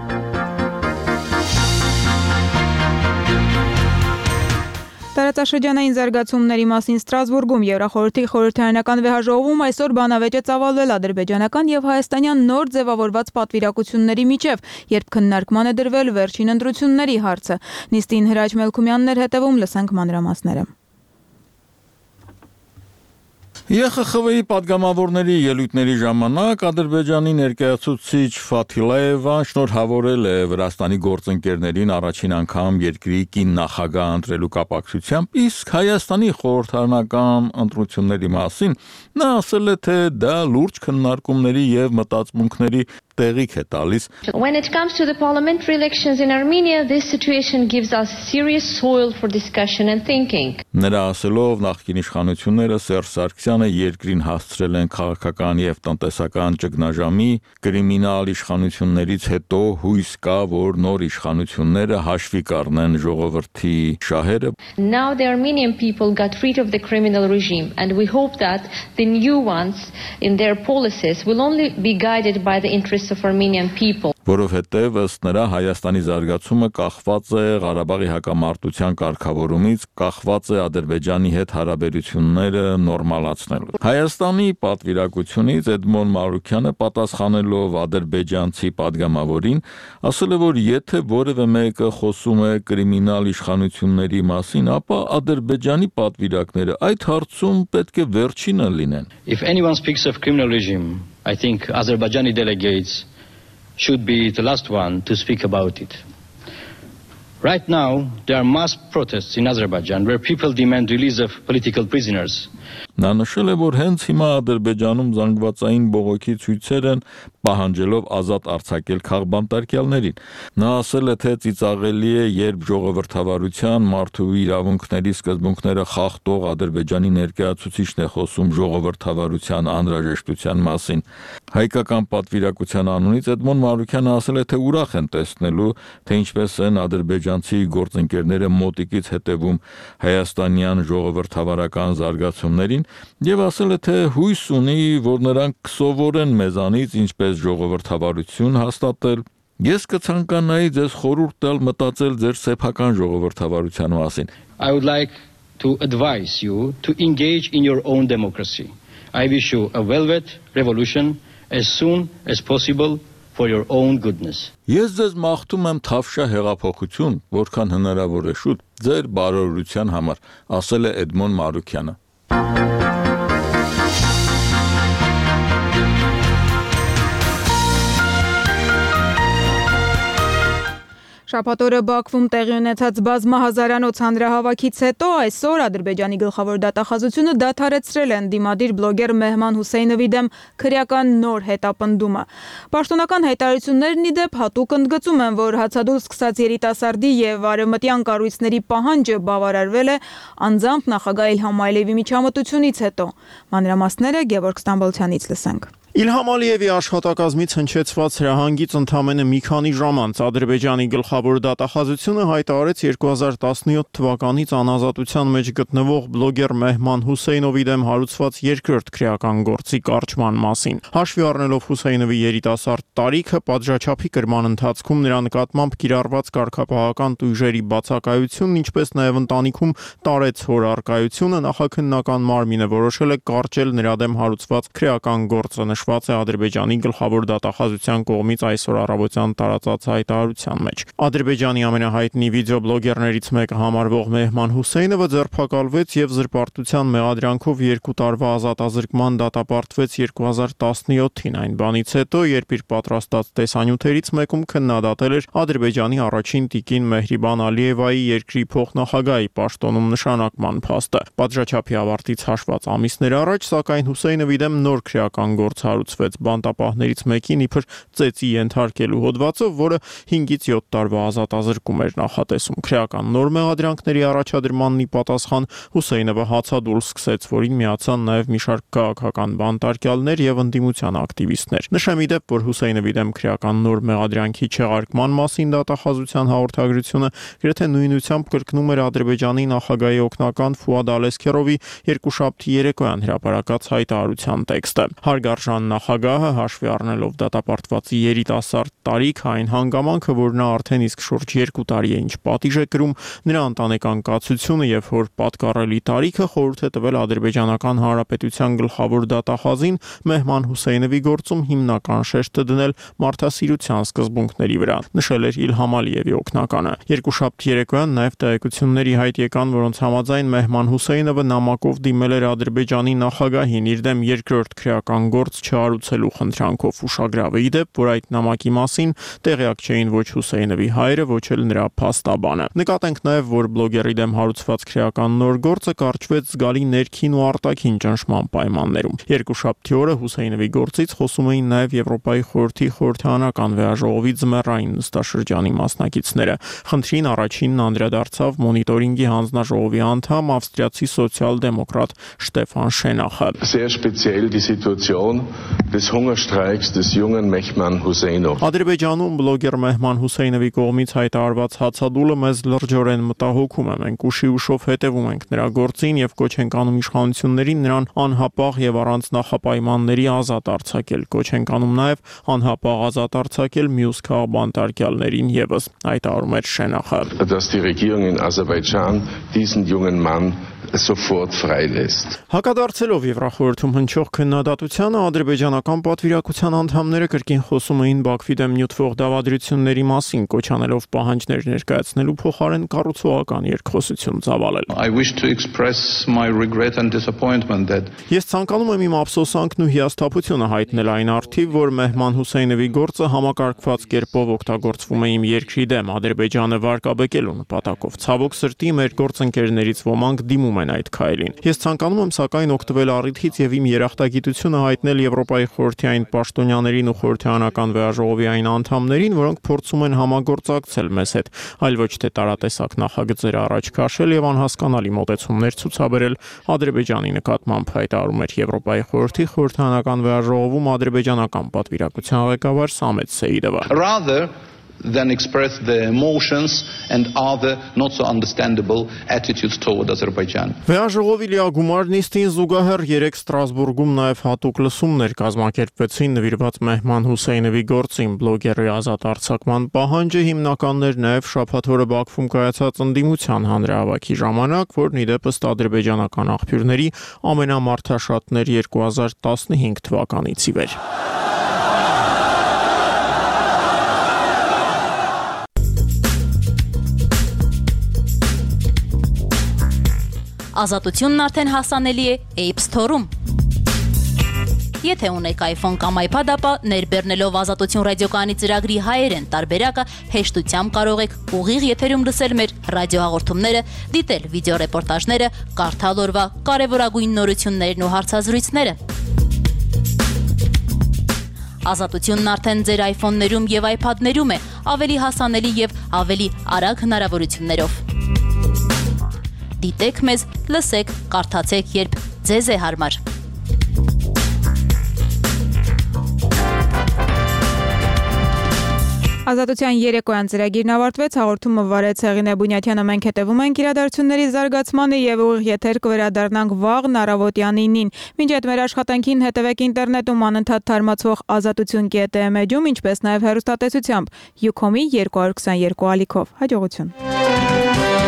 Տարածաշրջանային զարգացումների մասին Ստրասբուրգում Եվրախորհրդի խորհրդարանական վեհաժողովում այսօր բանավեճ է ծավալվել ադրբեջանական եւ հայաստանյան նոր ձևավորված պատվիրակությունների միջև, երբ քննարկման է դրվել վերջին ընտրությունների հարցը։ Նիստին Հրաչ Մելքումյանն էր հետևում, լսենք մանրամասները։ Է Խ Խ V-ի պատգամավորների ելույթների ժամանակ Ադրբեջանի ներկայացուցիչ Ֆաթիլաևան շնորհավորել է Վրաստանի գործընկերներին առաջին անգամ երկրի կին նախագահ ընտրելու կապակցությամբ, իսկ Հայաստանի խորհրդարանական ընտրությունների մասին նա ասել է, թե դա լուրջ քննարկումների եւ մտածմունքների տեղիք է տալիս։ When it comes to the parliamentary elections in Armenia, this situation gives us serious soil for discussion and thinking. Նրա ասելով նախկին իշխանությունները Սերժ Սարգսյանը երկրին հասցրել են քաղաքական եւ տնտեսական ճգնաժամի, կրիմինալ իշխանություններից հետո հույս կա, որ նոր իշխանությունները հաշվի կառնեն ժողովրդի շահերը։ Now the Armenian people got rid of the criminal regime and we hope that the new ones in their policies will only be guided by the interests of Armenian people. Որովհետև ըստ նրա Հայաստանի զարգացումը կախված է Ղարաբաղի հակամարտության կարգավորումից, կախված է Ադրբեջանի հետ հարաբերությունները նորմալացնելու։ Հայաստանի պատվիրակությունից Էդմոն Մարուքյանը պատասխանելով ադրբեջանցի պատգամավորին ասել է, որ եթե որևէ մեկը խոսում է կրիմինալ իշխանությունների մասին, ապա Ադրբեջանի պատվիրակները այդ հարցում պետք է վերջինը լինեն։ If anyone speaks of criminal regime, I think Azerbaijani delegates should be the last one to speak about it. Right now, there are mass protests in Azerbaijan where people demand release of political prisoners. Նա նշել է, որ հենց հիմա Ադրբեջանում զանգվածային բողոքի ցույցեր են պահանջելով ազատ արձակել քաղբանտարկյալներին։ Նա ասել է, թե ծիծաղելի է, երբ ժողովրդավարության մարդու իրավունքների սկզբունքները խախտող Ադրբեջանի ներկայացուցիչն է խոսում ժողովրդավարության անհրաժեշտության մասին։ Հայկական պատվիրակության անունից Էդմոն Մարուքյանը ասել է, թե ուրախ են տեսնելու, թե ինչպես են ադրբեջանցի գործընկերները մոտիկից հետևում հայաստանյան ժողովրդավարական զարգացումներին եւ ասել է, թե հույս ունի, որ նրանք կսովորեն մեզանից ինչպես ժողովրդավարություն հաստատել։ Ես կցանկանայի ձեզ խորհուրդ տալ մտածել ձեր սեփական ժողովրդավարության մասին։ I would like to advise you to engage in your own democracy. I wish you a velvet revolution as soon as possible for your own goodness. Ես ձեզ մաղթում եմ թավշյա հեղափոխություն, որքան հնարավոր է շուտ ձեր բարօրության համար, ասել է Էդմոն Մարուքյանը։ Շաբաթ օրը Բաքվում տեղի ունեցած բազմահազարանոց հանրահավաքից հետո այսօր Ադրբեջանի գլխավոր դատախազությունը դադարեցրել է ընդդիմադիր բլոգեր Մեհման Հուսեյնովի դեմ քրեական նոր հետապնդումը։ Պաշտոնական հայտարարություններն ի դեպ հատուկ ընդգծում են, որ հացադուլ սկսած երիտասարդի եւ արևմտյան կառույցների պահանջը բավարարվել է անձամբ նախագահ Իլհամ Ալիևի միջամտությունից հետո։ Մանրամասները Գևորգ Ստամբոլցյանից լսենք։ Իլհամ Ալիևի աշխատակազմից հնչեցված հրահանգից ընդամենը մի քանի ժամ անց Ադրբեջանի գլխավոր դատախազությունը հայտարարեց երկու հազար տասնյոթ թվականից անազատության մեջ գտնվող բլոգեր Մեհման Հուսեյնովի դեմ հարուցված երկրորդ քրեական գործի կարճման մասին։ Հաշվի առնելով Հուսեյնովի երիտասարդ տարիքը, պատժաչափի կրման ընթացքում նրա նկատմամբ կիրառված կարգապահական տույժերի բացակայությունն, ինչպես նաև ընտանիքում տարեց հոր առկայությունը, նախաքննական մարմինը որոշել է կարճել նրա դեմ հարուցված քրեական գործը։ նշված է Ադրբեջանի գլխավոր դատախազության կողմից այսօր առավոտյան տարածած հայտարարության մեջ։ Ադրբեջանի ամենահայտնի վիդեոբլոգերներից մեկը համարվող Մեհման Հուսեյնովը ձերբակալվեց եւ զրպարտության մեղադրանքով երկու տարվա ազատազրկման դատապարտվեց երկու հազար տասնյոթին, այն բանից հետո, երբ իր պատրաստած տեսանյութերից մեկում քննադատել էր Ադրբեջանի առաջին տիկին Մեհրիբան Ալիևայի երկրի փոխնախագահի պաշտոնում նշանակման փաստը։ Պատժաչափի ավարտից հաշված ամիսներ առաջ, սակայն Հուսեյնովի դեմ նոր քրեական գործ հարուցվեց բանտապահներից մեկին իբր ծեծի ենթարկելու հոդվածով, որը հինգից յոթ տարվա ազատազրկում էր նախատեսում։ Քրեական նոր մեղադրանքների առաջադրմանն ի պատասխան Հուսեյնովը հացադուլ սկսեց, որին միացան նաև մի շարք քաղաքական բանտարկյալներ եւ ընդդիմության ակտիվիստներ։ Նշեմ ի դեպ, որ Հուսեյնովի դեմ քրեական նոր մեղադրանքի չեղարկման մասին դատախազության հաղորդագրությունը գրեթե նույնությամբ կրկնում էր Ադրբեջանի նախագահի օգնական Ֆուադ Ալեսքերովի երկուշաբթի երեկոյան հրապարակած հայտարարության տեքստը։ Հարգարժան նախագահը, հաշվի առնելով դատապարտվածի երիտասարդ տարիքը, այն հանգամանքը, որ նա արդեն իսկ շուրջ երկու տարի է ինչ պատիժ է կրում, նրա ընտանեկան կացությունը եւ հոր պատկառելի տարիքը խորհուրդ է տվել Ադրբեջանական Հանրապետության գլխավոր դատախազին Մեհման Հուսեյնովի գործում հիմնական շեշտը դնել մարդասիրության սկզբունքների վրա, նշել էր Իլհամ Ալիևի օգնականը։ Երկուշաբթի երեկոյան նաև տեղեկությունների հայտ եկան, որոնց համաձայն Մեհման Հուսեյնովը նամակով դիմել էր Ադրբեջանի նախագահին իր դեմ երկրորդ քրեական գործ չհարուցելու խնդրանքով։ Ուշագրավ է ի դեպ, որ այդ նամակի մասին տեղյակ չէին ոչ Հուսեյնովի հայրը, ոչ էլ նրա փաստաբանը։ Նկատենք նաև, որ բլոգերի դեմ հարուցված քրեական նոր գործը կարճվեց զգալի ներքին ու արտաքին ճնշման պայմաններում։ Երկուշաբթի օրը Հուսեյնովի գործից խոսում էին նաև Եվրոպայի խորհրդի խորհրդարանական վեաժողովի ձմեռային նստաշրջանի մասնակիցները։ Խնդրին առաջինն անդրադարձավ մոնիտորինգի հանձնաժողովի անդամ ավստրիացի սոցիալ-դեմոկրատ Շտեֆան Շենախը։ Sehr speziell die Situation des Hungerstreiks des jungen Mehman Huseynov. Ադրբեջանում բլոգեր Մեհման Հուսեյնովի կողմից հայտարարված հացադուլը մեզ լրջորեն մտահոգում է։ Մենք ուշի ուշով հետևում ենք նրա գործին եւ կոչ ենք անում իշխանություններին նրան անհապաղ եւ առանց նախապայմանների ազատ արձակել։ Կոչ ենք անում նաեւ անհապաղ ազատ արձակել մյուս քաղաքբանտարկյալներին եւս, հայտարարում էր Շենախը։ Dass die Regierung in Aserbaidschan diesen jungen Mann sofort freilässt. Հակադարձելով Եվրախորհրդում հնչող քննադատությանը, ադրբեջանական պատվիրակության անդամները կրկին խոսում էին Բաքվի դեմ նյութվող դավադրությունների մասին, կոչ անելով պահանջներ ներկայացնելու փոխարեն կառուցողական երկխոսություն ծավալել։ I wish to express my regret and disappointment that Ես ցանկանում եմ իմ ափսոսանքն ու հիասթափությունը հայտնել այն առթիվ, որ Մեհման Հուսեյնովի գործը համակարգված կերպով օգտագործվում է իմ երկրի դեմ, Ադրբեջանը վարկաբեկելու նպատակով։ Ցավոք սրտի մեր գործընկերներից ոմանք դիմում են այդ քայլին։ Ես ցանկանում եմ սակայն օգտվել առիթից եւ իմ երախտագիտությունը հայտնել Եվրոպայի խորհրդի այն պաշտոնյաներին ու խորհրդարանական վեաժողովի այն անդամներին, որոնք փորձում են համագործակցել մեզ հետ, այլ ոչ թե տարատեսակ նախագծեր առաջ քաշել եւ անհասկանալի մոտեցումներ ցուցաբերել Ադրբեջանի նկատմամբ, հայտարարում էր Եվրոպայի խորհրդի խորհրդարանական վեաժողովում ադրբեջանական պատվիրակության ղեկավար Սամետ Սեիդովը։ rather than express the emotions and other not so understandable attitudes toward Azerbaijan. Վեաժողովի լիագումար նիստին զուգահեռ երեք Ստրասբուրգում նաև հատուկ լսումներ կազմակերպվեցին նվիրված Մեհման Հուսեյնովի գործին։ Բլոգերի ազատ արձակման պահանջը հիմնականն էր նաև շաբաթ օրը Բաքվում կայացած ընդդիմության հանրահավաքի ժամանակ, որն ի դեպ ըստ ադրբեջանական աղբյուրների ամենամարդաշատն էր երկու հազար տասնհինգ թվականից ի վեր։ Ազատությունն արդեն հասանելի է App Store-ում։ Եթե ունեք iPhone կամ iPad, ապա ներբեռնելով Ազատություն ռադիոկայանի ծրագրի հայերեն տարբերակը հեշտությամբ կարող եք ուղիղ եթերում լսել մեր ռադիոհաղորդումները, դիտել վիդեոռեպորտաժները, կարդալ օրվա կարևորագույն նորություններն ու հարցազրույցները։ Ազատությունն արդեն ձեր iPhone-ներում եւ iPad-ներում է, ավելի հասանելի եւ ավելի արագ հնարավորություններով։ Դիտեք մեզ, լսեք, կարդացեք, երբ ձեզ է հարմար։ Ազատության երեկոյան ծրագիրն ավարտվեց, հաղորդումը վարեց Հեղինե Բունյաթյանը, մենք հետևում ենք իրադարձությունների զարգացմանը եւ ուղիղ եթեր կվերադառնանք վաղն առավոտյան ինին։ Մինչ այդ մեր աշխատանքին հետևեք ինտերնետում անընդհատ թարմացվող ազատություն կետ էմ էջում, ինչպես նաեւ հեռուստատեսությամբ Ucom-ի երկու հարյուր քսաներկու ալիքով։ Հաջողություն։